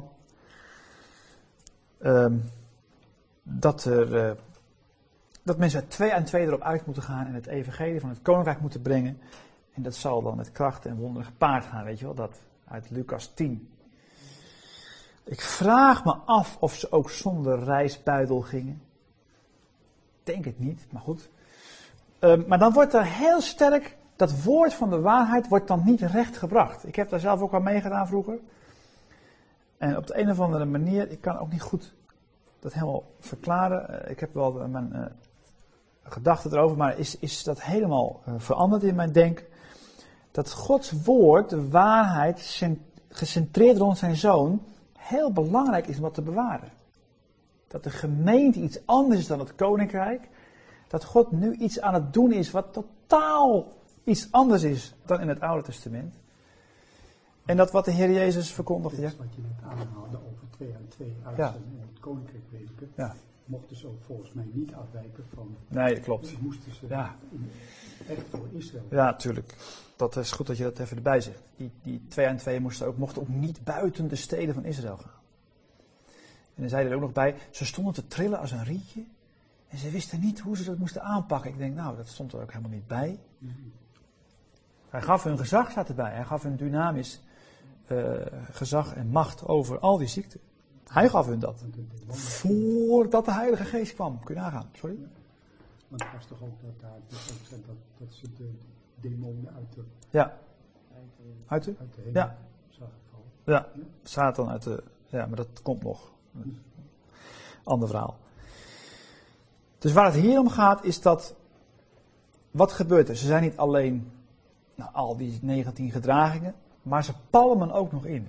Dat mensen 2 aan 2 erop uit moeten gaan en het evangelie van het koninkrijk moeten brengen. En dat zal dan met krachten en wonderen gepaard gaan, weet je wel, dat uit Lucas 10. Ik vraag me af of ze ook zonder reisbuidel gingen. Denk het niet, maar goed. Maar dan wordt er heel sterk, dat woord van de waarheid wordt dan niet recht gebracht. Ik heb daar zelf ook al meegedaan vroeger. En op de een of andere manier, ik kan ook niet goed dat helemaal verklaren. Ik heb wel mijn gedachten erover, maar is dat helemaal veranderd in mijn denken. Dat Gods woord, de waarheid, gecentreerd rond zijn zoon, heel belangrijk is om dat te bewaren. Dat de gemeente iets anders is dan het koninkrijk. Dat God nu iets aan het doen is wat totaal iets anders is dan in het Oude Testament. En dat wat de Heer Jezus verkondigde. Dat is wat je net aanhaalde over 2 aan 2 uitzenden en het koninkrijk prediken. Ja. Mochten ze ook volgens mij niet afwijken van. Nee, dat klopt. Dus moesten ze echt voor Israël. Ja, natuurlijk. Dat is goed dat je dat even erbij zegt. Die 2 aan 2 mochten ook niet buiten de steden van Israël gaan. En dan zei er ook nog bij, ze stonden te trillen als een rietje En ze wisten niet hoe ze dat moesten aanpakken. Ik denk, nou, dat stond er ook helemaal niet bij. Hij gaf hun gezag, staat erbij. Hij gaf hun dynamisch gezag en macht over al die ziekten. Hij gaf hun dat. Voordat de Heilige Geest kwam. Kun je nagaan, sorry? Want het was toch ook dat daar dat ze de demonen uit de hemel Ja. zag ik al. Ja, Satan uit de... Ja, maar dat komt nog. Ander verhaal. Dus waar het hier om gaat is dat... Wat gebeurt er? Ze zijn niet alleen al die 19 gedragingen, maar ze palmen ook nog in.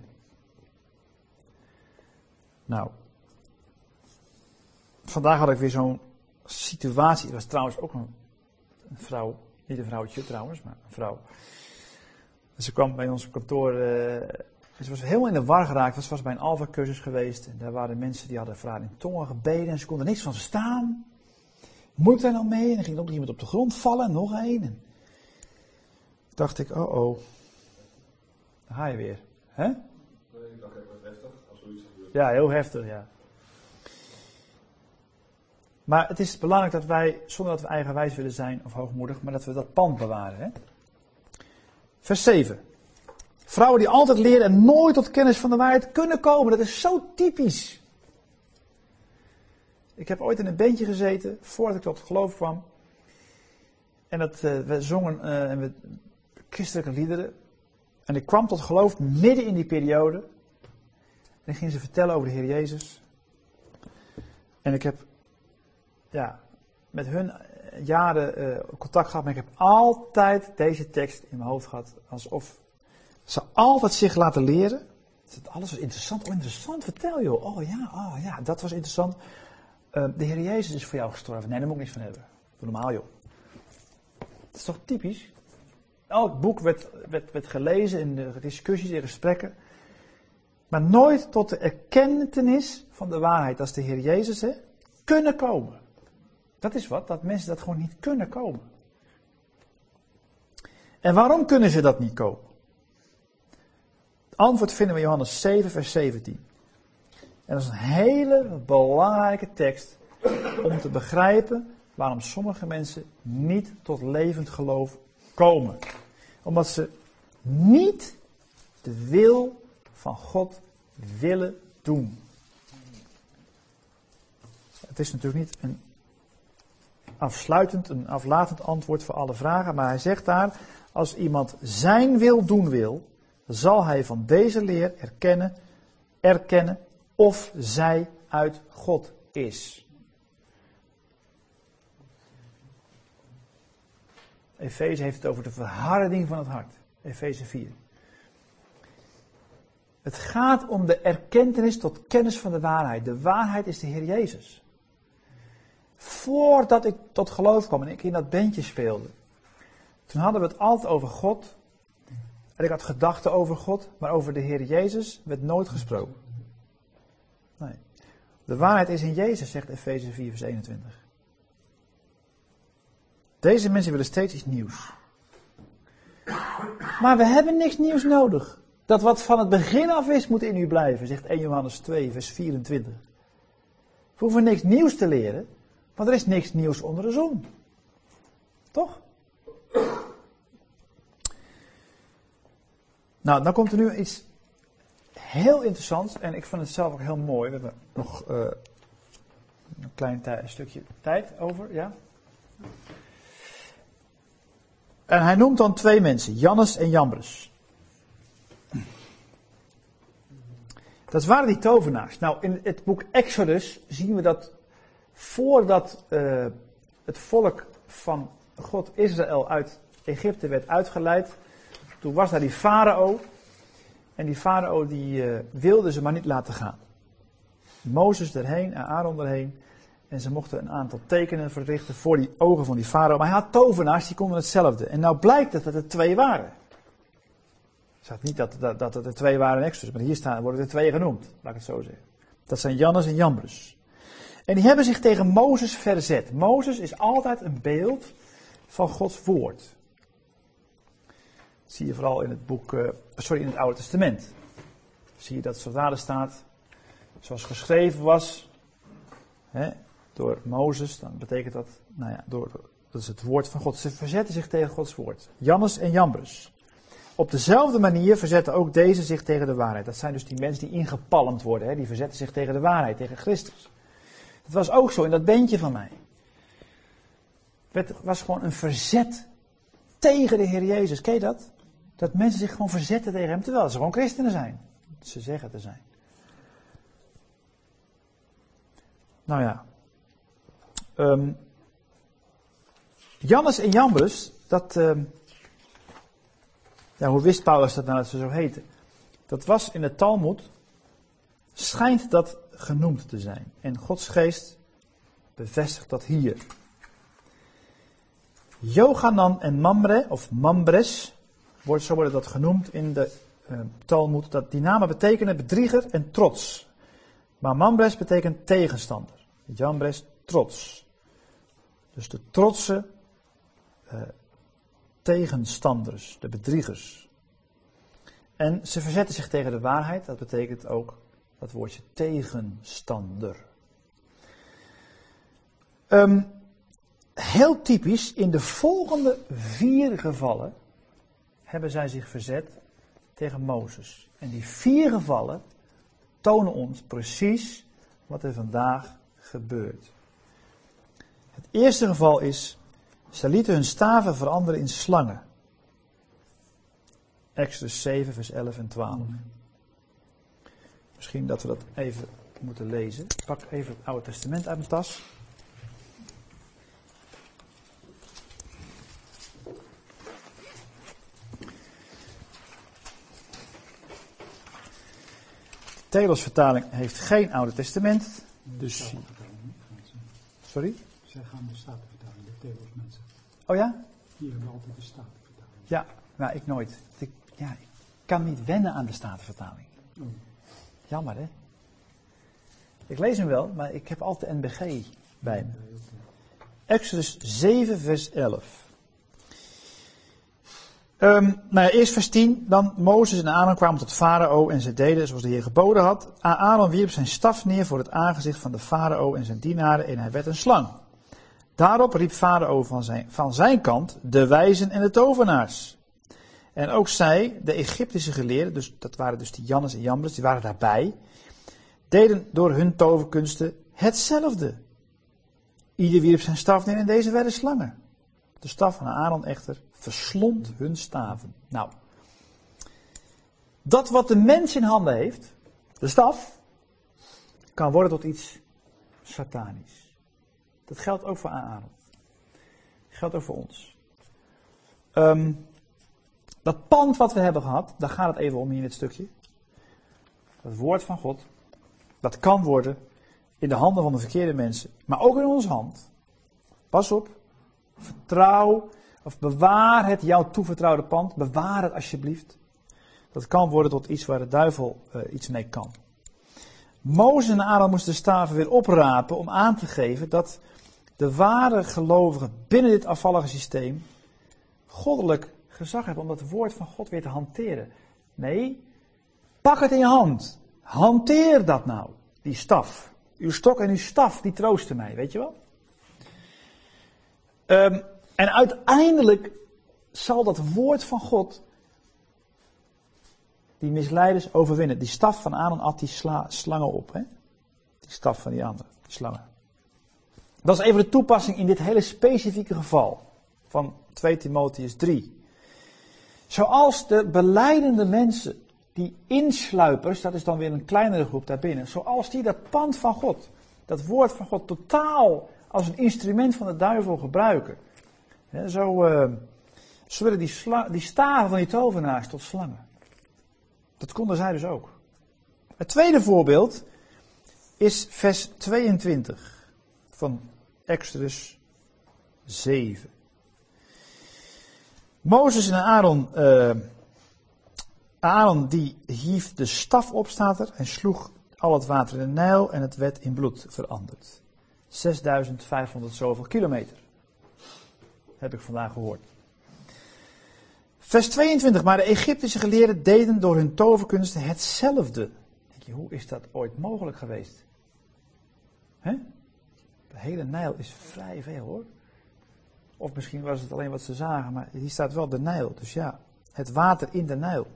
Nou. Vandaag had ik weer zo'n situatie. Het was trouwens ook een vrouw. Niet een vrouwtje trouwens, maar een vrouw. Ze kwam bij ons op kantoor. Ze was helemaal in de war geraakt. Ze was bij een Alpha-cursus geweest. En daar waren mensen die hadden voor in tongen gebeden. En ze konden niks van staan. Moet daar nou mee? En er ging ook nog iemand op de grond vallen. En nog één. En dacht ik, oh. Daar ga je weer. Hè? Ik dacht even heftig, als zoiets gebeurt. Ja, heel heftig, ja. Maar het is belangrijk dat wij, zonder dat we eigenwijs willen zijn of hoogmoedig, maar dat we dat pand bewaren. Hè? Vers 7. Vrouwen die altijd leren en nooit tot kennis van de waarheid kunnen komen. Dat is zo typisch. Ik heb ooit in een bandje gezeten, voordat ik tot geloof kwam. En we zongen christelijke liederen. En ik kwam tot geloof midden in die periode. En ik ging ze vertellen over de Heer Jezus. En ik heb met hun jaren contact gehad, maar ik heb altijd deze tekst in mijn hoofd gehad. Alsof ze altijd zich laten leren. Alles was interessant. Oh, interessant, vertel joh. Oh ja, dat was interessant. De Heer Jezus is voor jou gestorven. Nee, daar moet ik niks van hebben. Doe normaal joh. Dat is toch typisch? Elk boek werd gelezen in de discussies en gesprekken. Maar nooit tot de erkentenis van de waarheid, als de Heer Jezus kunnen komen. Dat is wat, dat mensen dat gewoon niet kunnen komen. En waarom kunnen ze dat niet komen? Het antwoord vinden we in Johannes 7, vers 17. En dat is een hele belangrijke tekst om te begrijpen waarom sommige mensen niet tot levend geloof komen. Omdat ze niet de wil van God willen doen. Het is natuurlijk niet een aflatend antwoord voor alle vragen, maar hij zegt daar, als iemand zijn wil doen wil, zal hij van deze leer erkennen of zij uit God is. Efeze heeft het over de verharding van het hart. Efeze 4. Het gaat om de erkentenis tot kennis van de waarheid. De waarheid is de Heer Jezus. Voordat ik tot geloof kwam en ik in dat bandje speelde, toen hadden we het altijd over God. En ik had gedachten over God, maar over de Heer Jezus werd nooit gesproken. Nee. De waarheid is in Jezus, zegt Efeze 4, vers 21. Deze mensen willen steeds iets nieuws. Maar we hebben niks nieuws nodig. Dat wat van het begin af is, moet in u blijven, zegt 1 Johannes 2, vers 24. We hoeven niks nieuws te leren, want er is niks nieuws onder de zon. Toch? Nou, dan komt er nu iets heel interessants. En ik vind het zelf ook heel mooi. We hebben nog een klein stukje tijd over. Ja? En hij noemt dan 2 mensen. Jannes en Jambres. Dat waren die tovenaars. Nou, in het boek Exodus zien we dat voordat het volk van God Israël uit Egypte werd uitgeleid, toen was daar die farao. En die farao die wilde ze maar niet laten gaan. Mozes erheen en Aaron erheen. En ze mochten een aantal tekenen verrichten voor die ogen van die farao. Maar hij had tovenaars, die konden hetzelfde. En nou blijkt dat het er 2 waren. Het staat niet dat het er 2 waren in Exodus, maar hier worden er 2 genoemd. Laat ik het zo zeggen. Dat zijn Jannes en Jambres. En die hebben zich tegen Mozes verzet. Mozes is altijd een beeld van Gods woord. Dat zie je vooral in in het Oude Testament. Zie je dat zo daar staat, zoals geschreven was. Hè? door Mozes, dan betekent dat, dat is het woord van God. Ze verzetten zich tegen Gods woord. Jannes en Jambres. Op dezelfde manier verzetten ook deze zich tegen de waarheid. Dat zijn dus die mensen die ingepalmd worden. Hè? Die verzetten zich tegen de waarheid, tegen Christus. Dat was ook zo in dat bandje van mij. Het was gewoon een verzet tegen de Heer Jezus. Ken je dat? Dat mensen zich gewoon verzetten tegen hem, terwijl ze gewoon christenen zijn. Ze zeggen te zijn. Nou ja. Jannes en Jambres, hoe wist Paulus dat nou dat ze zo heten? Dat was in de Talmud, schijnt dat genoemd te zijn. En Gods geest bevestigt dat hier. Jochanan en Mamre, of Mambres, zo wordt dat genoemd in de Talmud. Die namen betekenen bedrieger en trots. Maar Mambres betekent tegenstander. Jambres, trots. Dus de trotse tegenstanders, de bedriegers. En ze verzetten zich tegen de waarheid, dat betekent ook dat woordje tegenstander. Heel typisch, in de volgende 4 gevallen hebben zij zich verzet tegen Mozes. En die 4 gevallen tonen ons precies wat er vandaag gebeurt. Het eerste geval is, ze lieten hun staven veranderen in slangen. Exodus 7, vers 11 en 12. Misschien dat we dat even moeten lezen. Ik pak even het Oude Testament uit mijn tas. De Telos-vertaling heeft geen Oude Testament. Dus. Sorry? Zij gaan de Statenvertaling, de Telos mensen. Oh ja? Hier hebben we altijd de Statenvertaling. Ja, nou ik nooit. Ik kan niet wennen aan de Statenvertaling. Oh. Jammer hè? Ik lees hem wel, maar ik heb altijd de NBG bij me. Exodus 7 vers 11. Eerst vers 10. Dan Mozes en Aaron kwamen tot Farao en ze deden zoals de Heer geboden had. Aaron wierp zijn staf neer voor het aangezicht van de Farao en zijn dienaren en hij werd een slang. Daarop riep Farao van zijn kant de wijzen en de tovenaars. En ook zij, de Egyptische geleerden, dus dat waren dus die Jannes en Jambres, die waren daarbij, deden door hun toverkunsten hetzelfde. Ieder wierp zijn staf neer en deze werden slangen. De staf van Aaron echter verslond hun staven. Nou, dat wat de mens in handen heeft, de staf, kan worden tot iets satanisch. Dat geldt ook voor Aaron. Dat geldt ook voor ons. Dat pand wat we hebben gehad, daar gaat het even om hier in dit stukje. Het woord van God, dat kan worden in de handen van de verkeerde mensen, maar ook in onze hand. Pas op, vertrouw of bewaar het jouw toevertrouwde pand, bewaar het alsjeblieft. Dat kan worden tot iets waar de duivel iets mee kan. Mozes en Aaron moesten de staven weer oprapen om aan te geven dat de ware gelovigen binnen dit afvallige systeem goddelijk gezag hebben om dat woord van God weer te hanteren. Nee, pak het in je hand. Hanteer dat nou, die staf. Uw stok en uw staf, die troosten mij, weet je wel? En uiteindelijk zal dat woord van God die misleiders overwinnen. Die staf van Aaron at die slangen op. Hè? Die staf van die andere, die slangen. Dat is even de toepassing in dit hele specifieke geval van 2 Timotheüs 3. Zoals de belijdende mensen, die insluipers, dat is dan weer een kleinere groep daarbinnen. Zoals die dat pand van God, dat woord van God totaal als een instrument van de duivel gebruiken. Zo werden die staven van die tovenaars tot slangen. Dat konden zij dus ook. Het tweede voorbeeld is vers 22 van Exodus 7. Mozes en Aaron die hief de staf op, staat er, en sloeg al het water in de Nijl en het werd in bloed veranderd. 6500 zoveel kilometer. Heb ik vandaag gehoord. Vers 22. Maar de Egyptische geleerden deden door hun toverkunsten hetzelfde. Denk je, hoe is dat ooit mogelijk geweest? hele Nijl is vrij veel hoor. Of misschien was het alleen wat ze zagen, maar hier staat wel de Nijl. Dus ja, het water in de Nijl.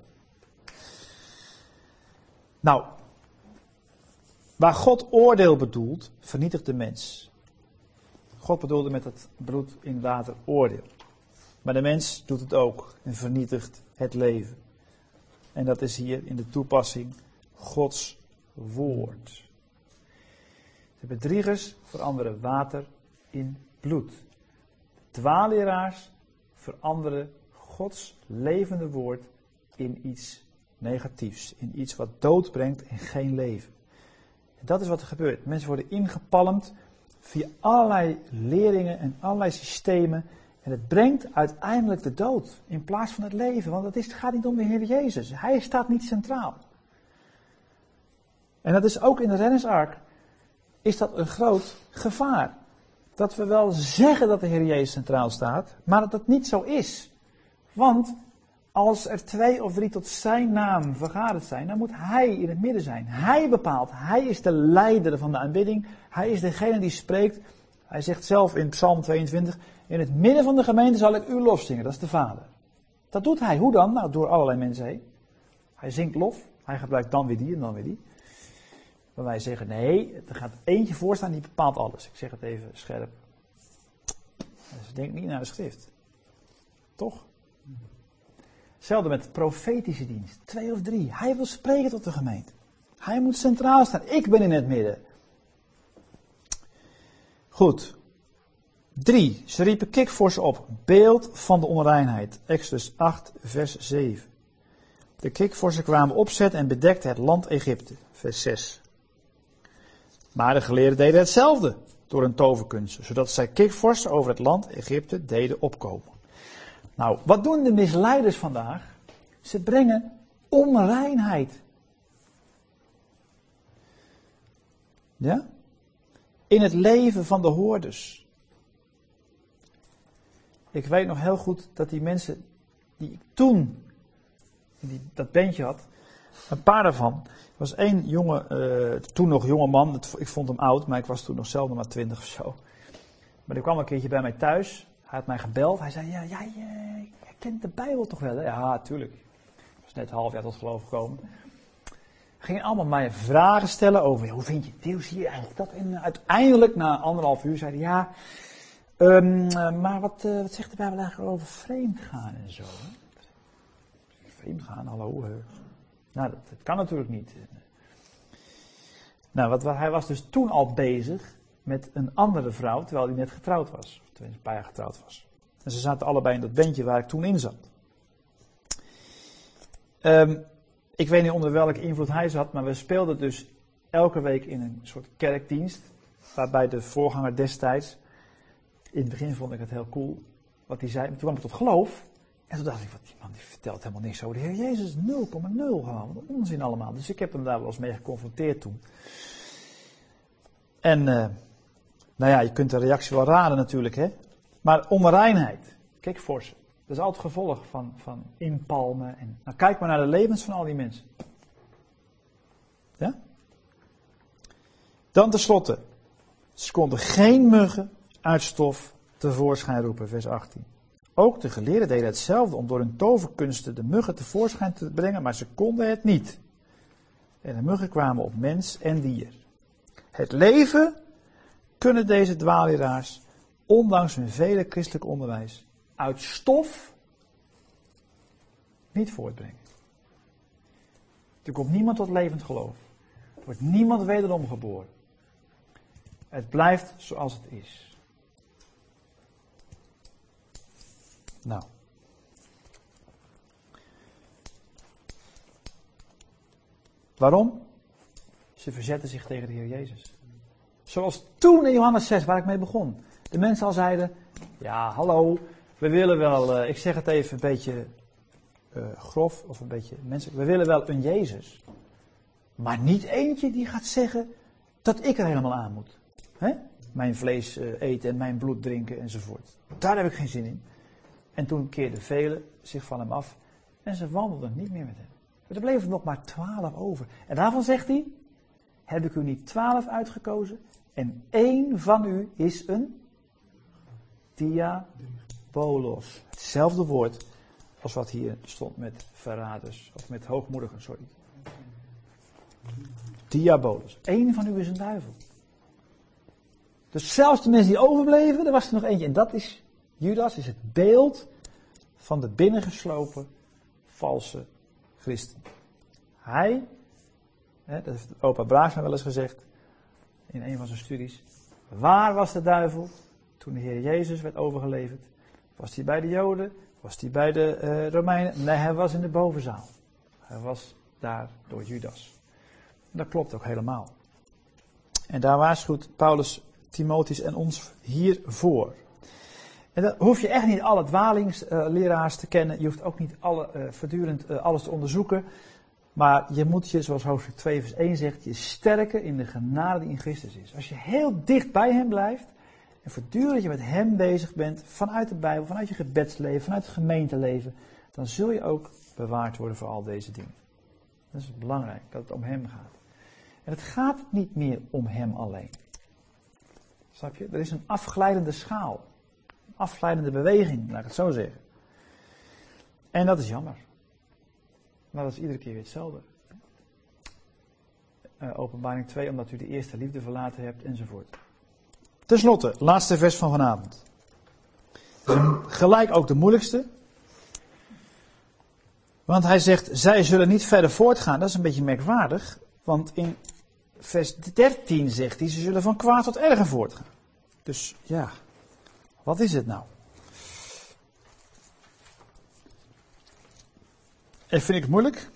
Nou, waar God oordeel bedoelt, vernietigt de mens. God bedoelde met het bloed in water oordeel. Maar de mens doet het ook en vernietigt het leven. En dat is hier in de toepassing Gods woord. De bedriegers veranderen water in bloed. Dwaalleraars veranderen Gods levende woord in iets negatiefs. In iets wat dood brengt en geen leven. En dat is wat er gebeurt. Mensen worden ingepalmd via allerlei leringen en allerlei systemen. En het brengt uiteindelijk de dood in plaats van het leven. Want het gaat niet om de Heer Jezus. Hij staat niet centraal. En dat is ook in de reddingsark. Is dat een groot gevaar. Dat we wel zeggen dat de Heer Jezus centraal staat. Maar dat het niet zo is. Want als er 2 of 3 tot zijn naam vergaderd zijn. Dan moet hij in het midden zijn. Hij bepaalt. Hij is de leider van de aanbidding. Hij is degene die spreekt. Hij zegt zelf in Psalm 22. In het midden van de gemeente zal ik u lof zingen. Dat is de Vader. Dat doet hij. Hoe dan? Nou, door allerlei mensen heen. Hij zingt lof. Hij gebruikt dan weer die en dan weer die. Maar wij zeggen nee, er gaat eentje voor staan die bepaalt alles. Ik zeg het even scherp. Dus denk niet naar de schrift. Toch? Hetzelfde met profetische dienst. 2 of 3. Hij wil spreken tot de gemeente. Hij moet centraal staan. Ik ben in het midden. Goed. 3. Ze riepen kikvorsen op. Beeld van de onreinheid. Exodus 8, vers 7. De kikvorsen kwamen opzetten en bedekten het land Egypte. Vers 6. Maar de geleerden deden hetzelfde door een toverkunst, zodat zij kikvorsen over het land Egypte deden opkomen. Nou, wat doen de misleiders vandaag? Ze brengen onreinheid. Ja? In het leven van de hoorders. Ik weet nog heel goed dat die mensen die ik toen dat bandje had, een paar daarvan. Er was één jonge, toen nog jonge man, ik vond hem oud, maar ik was toen nog zelf nog maar 20 of zo. Maar die kwam een keertje bij mij thuis, hij had mij gebeld, hij zei, ja, jij kent de Bijbel toch wel, hè? Ja, tuurlijk. Ik was net een half jaar tot geloof gekomen. Gingen allemaal mij vragen stellen over, hoe vind je deels hier eigenlijk dat? En uiteindelijk, na 1,5 uur, zei hij, ja, maar wat zegt de Bijbel eigenlijk over vreemd gaan en zo? Hè? Vreemd gaan, hallo. Nou, dat kan natuurlijk niet. Nou, hij was dus toen al bezig met een andere vrouw, terwijl hij net getrouwd was. Of tenminste een paar jaar getrouwd was. En ze zaten allebei in dat bandje waar ik toen in zat. Ik weet niet onder welke invloed hij zat, maar we speelden dus elke week in een soort kerkdienst. Waarbij de voorganger destijds, in het begin vond ik het heel cool wat hij zei, maar toen kwam ik tot geloof. En toen dacht ik, wat die man die vertelt helemaal niks over de Heer Jezus, 0,0 gewoon, wat onzin allemaal. Dus ik heb hem daar wel eens mee geconfronteerd toen. En, nou ja, je kunt de reactie wel raden natuurlijk, hè. Maar onreinheid, kikvorsen, dat is altijd gevolg van inpalmen. En, nou, kijk maar naar de levens van al die mensen. Ja? Dan tenslotte, ze konden geen muggen uit stof tevoorschijn roepen, vers 18. Ook de geleerden deden hetzelfde om door hun toverkunsten de muggen tevoorschijn te brengen, maar ze konden het niet. En de muggen kwamen op mens en dier. Het leven kunnen deze dwaalleraars, ondanks hun vele christelijk onderwijs, uit stof niet voortbrengen. Er komt niemand tot levend geloof. Er wordt niemand wederom geboren. Het blijft zoals het is. Nou. Waarom? Ze verzetten zich tegen de Heer Jezus. Zoals toen in Johannes 6, waar ik mee begon. De mensen al zeiden, ja, hallo, we willen wel, ik zeg het even een beetje grof, of een beetje menselijk, we willen wel een Jezus. Maar niet eentje die gaat zeggen dat ik er helemaal aan moet. Hè? Mijn vlees eten en mijn bloed drinken enzovoort. Daar heb ik geen zin in. En toen keerden velen zich van hem af en ze wandelden niet meer met hem. Er bleven nog maar 12 over. En daarvan zegt hij, heb ik u niet 12 uitgekozen? En één van u is een diabolos. Hetzelfde woord als wat hier stond met verraders. Of met hoogmoedigen, sorry. Diabolos. Eén van u is een duivel. Dus zelfs de mensen die overbleven, er was er nog eentje. En dat is, Judas is het beeld van de binnengeslopen valse christen. Hij, dat heeft opa Braafsma wel eens gezegd in een van zijn studies. Waar was de duivel toen de Heer Jezus werd overgeleverd? Was hij bij de Joden? Was hij bij de Romeinen? Nee, hij was in de bovenzaal. Hij was daar door Judas. En dat klopt ook helemaal. En daar waarschuwt Paulus Timotheus en ons hiervoor. En dan hoef je echt niet alle dwalingsleraars te kennen. Je hoeft ook niet voortdurend alles te onderzoeken. Maar je moet je, zoals hoofdstuk 2 vers 1 zegt, je sterken in de genade die in Christus is. Als je heel dicht bij hem blijft en voortdurend je met hem bezig bent, vanuit de Bijbel, vanuit je gebedsleven, vanuit het gemeenteleven, dan zul je ook bewaard worden voor al deze dingen. Dat is belangrijk, dat het om hem gaat. En het gaat niet meer om hem alleen. Snap je? Er is een afglijdende schaal. Een afglijdende beweging, laat ik het zo zeggen. En dat is jammer. Maar dat is iedere keer weer hetzelfde. Openbaring 2, omdat u de eerste liefde verlaten hebt, enzovoort. Ten slotte, laatste vers van vanavond. Gelijk ook de moeilijkste. Want hij zegt, zij zullen niet verder voortgaan. Dat is een beetje merkwaardig. Want in vers 13 zegt hij, ze zullen van kwaad tot erger voortgaan. Dus ja, wat is het nou? En vind ik het moeilijk.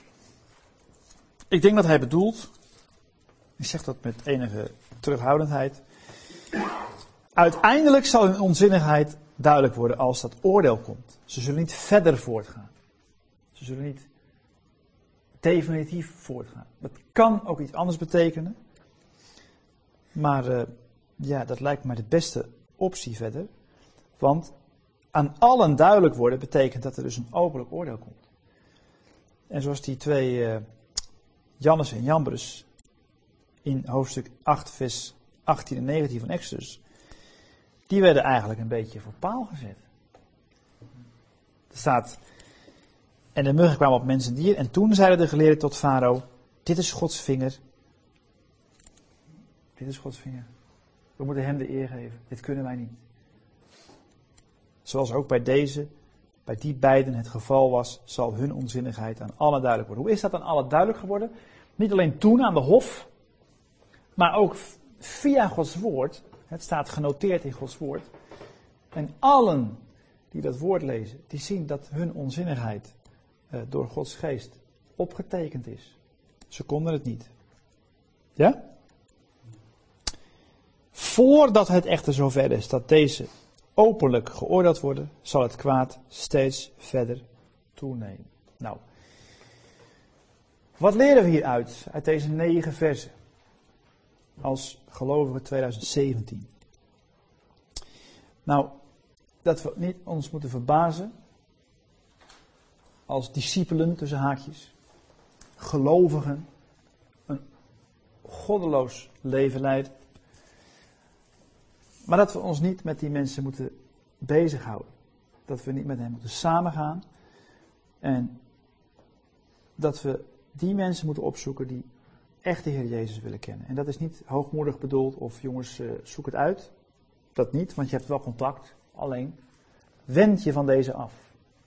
Ik denk dat hij bedoelt, ik zeg dat met enige terughoudendheid, uiteindelijk zal hun onzinnigheid duidelijk worden als dat oordeel komt. Ze zullen niet verder voortgaan. Ze zullen niet definitief voortgaan. Dat kan ook iets anders betekenen. Maar dat lijkt mij de beste optie verder. Want aan allen duidelijk worden betekent dat er dus een openlijk oordeel komt. En zoals die twee Jannes en Jambres in hoofdstuk 8 vers 18 en 19 van Exodus, die werden eigenlijk een beetje voor paal gezet. Er staat, en de muggen kwamen op mens en dier en toen zeiden de geleerden tot Farao, dit is Gods vinger. Dit is Gods vinger. We moeten hem de eer geven. Dit kunnen wij niet. Zoals ook bij die beiden het geval was, zal hun onzinnigheid aan allen duidelijk worden. Hoe is dat aan allen duidelijk geworden? Niet alleen toen aan de hof, maar ook via Gods woord. Het staat genoteerd in Gods woord. En allen die dat woord lezen, die zien dat hun onzinnigheid door Gods geest opgetekend is. Ze konden het niet. Ja? Voordat het echter zover is dat deze openlijk geoordeeld worden, zal het kwaad steeds verder toenemen. Nou, wat leren we hieruit, uit deze 9 versen, als gelovigen 2017? Nou, dat we niet ons moeten verbazen, als discipelen tussen haakjes, gelovigen, een goddeloos leven leiden. Maar dat we ons niet met die mensen moeten bezighouden. Dat we niet met hen moeten samengaan. En dat we die mensen moeten opzoeken die echt de Heer Jezus willen kennen. En dat is niet hoogmoedig bedoeld of jongens, zoek het uit. Dat niet, want je hebt wel contact. Alleen, wend je van deze af.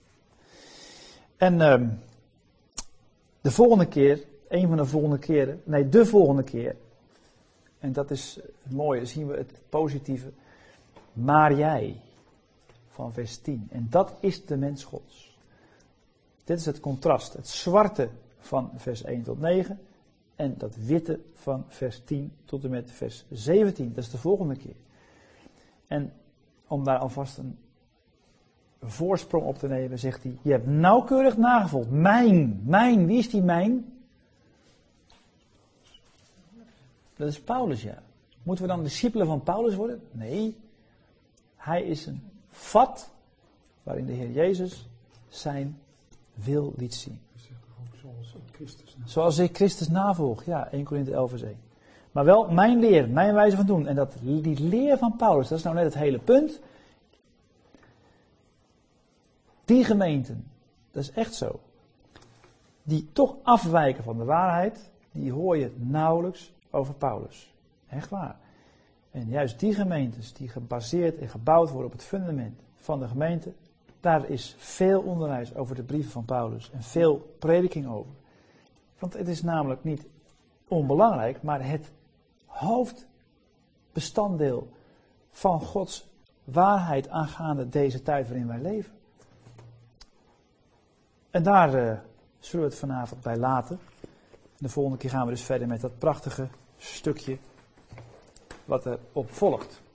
En de volgende keer, de volgende keer. En dat is het mooie, dan zien we het positieve. Maar jij, van vers 10. En dat is de mens Gods. Dit is het contrast. Het zwarte van vers 1 tot 9. En dat witte van vers 10 tot en met vers 17. Dat is de volgende keer. En om daar alvast een voorsprong op te nemen, zegt hij, je hebt nauwkeurig nagevolgd. Mijn, wie is die mijn? Dat is Paulus, ja. Moeten we dan discipelen van Paulus worden? Nee. Hij is een vat waarin de Heer Jezus zijn wil liet zien. Hij zegt toch ook zoals Christus. Zoals ik Christus navolg. Ja, 1 Korinthe 11 vers 1. Maar wel mijn leer, mijn wijze van doen. En die leer van Paulus, dat is nou net het hele punt. Die gemeenten, dat is echt zo. Die toch afwijken van de waarheid, die hoor je nauwelijks over Paulus. Echt waar. En juist die gemeentes die gebaseerd en gebouwd worden op het fundament van de gemeente, daar is veel onderwijs over de brieven van Paulus en veel prediking over. Want het is namelijk niet onbelangrijk, maar het hoofdbestanddeel van Gods waarheid aangaande deze tijd waarin wij leven. En daar zullen we het vanavond bij laten. De volgende keer gaan we dus verder met dat prachtige stukje wat erop volgt.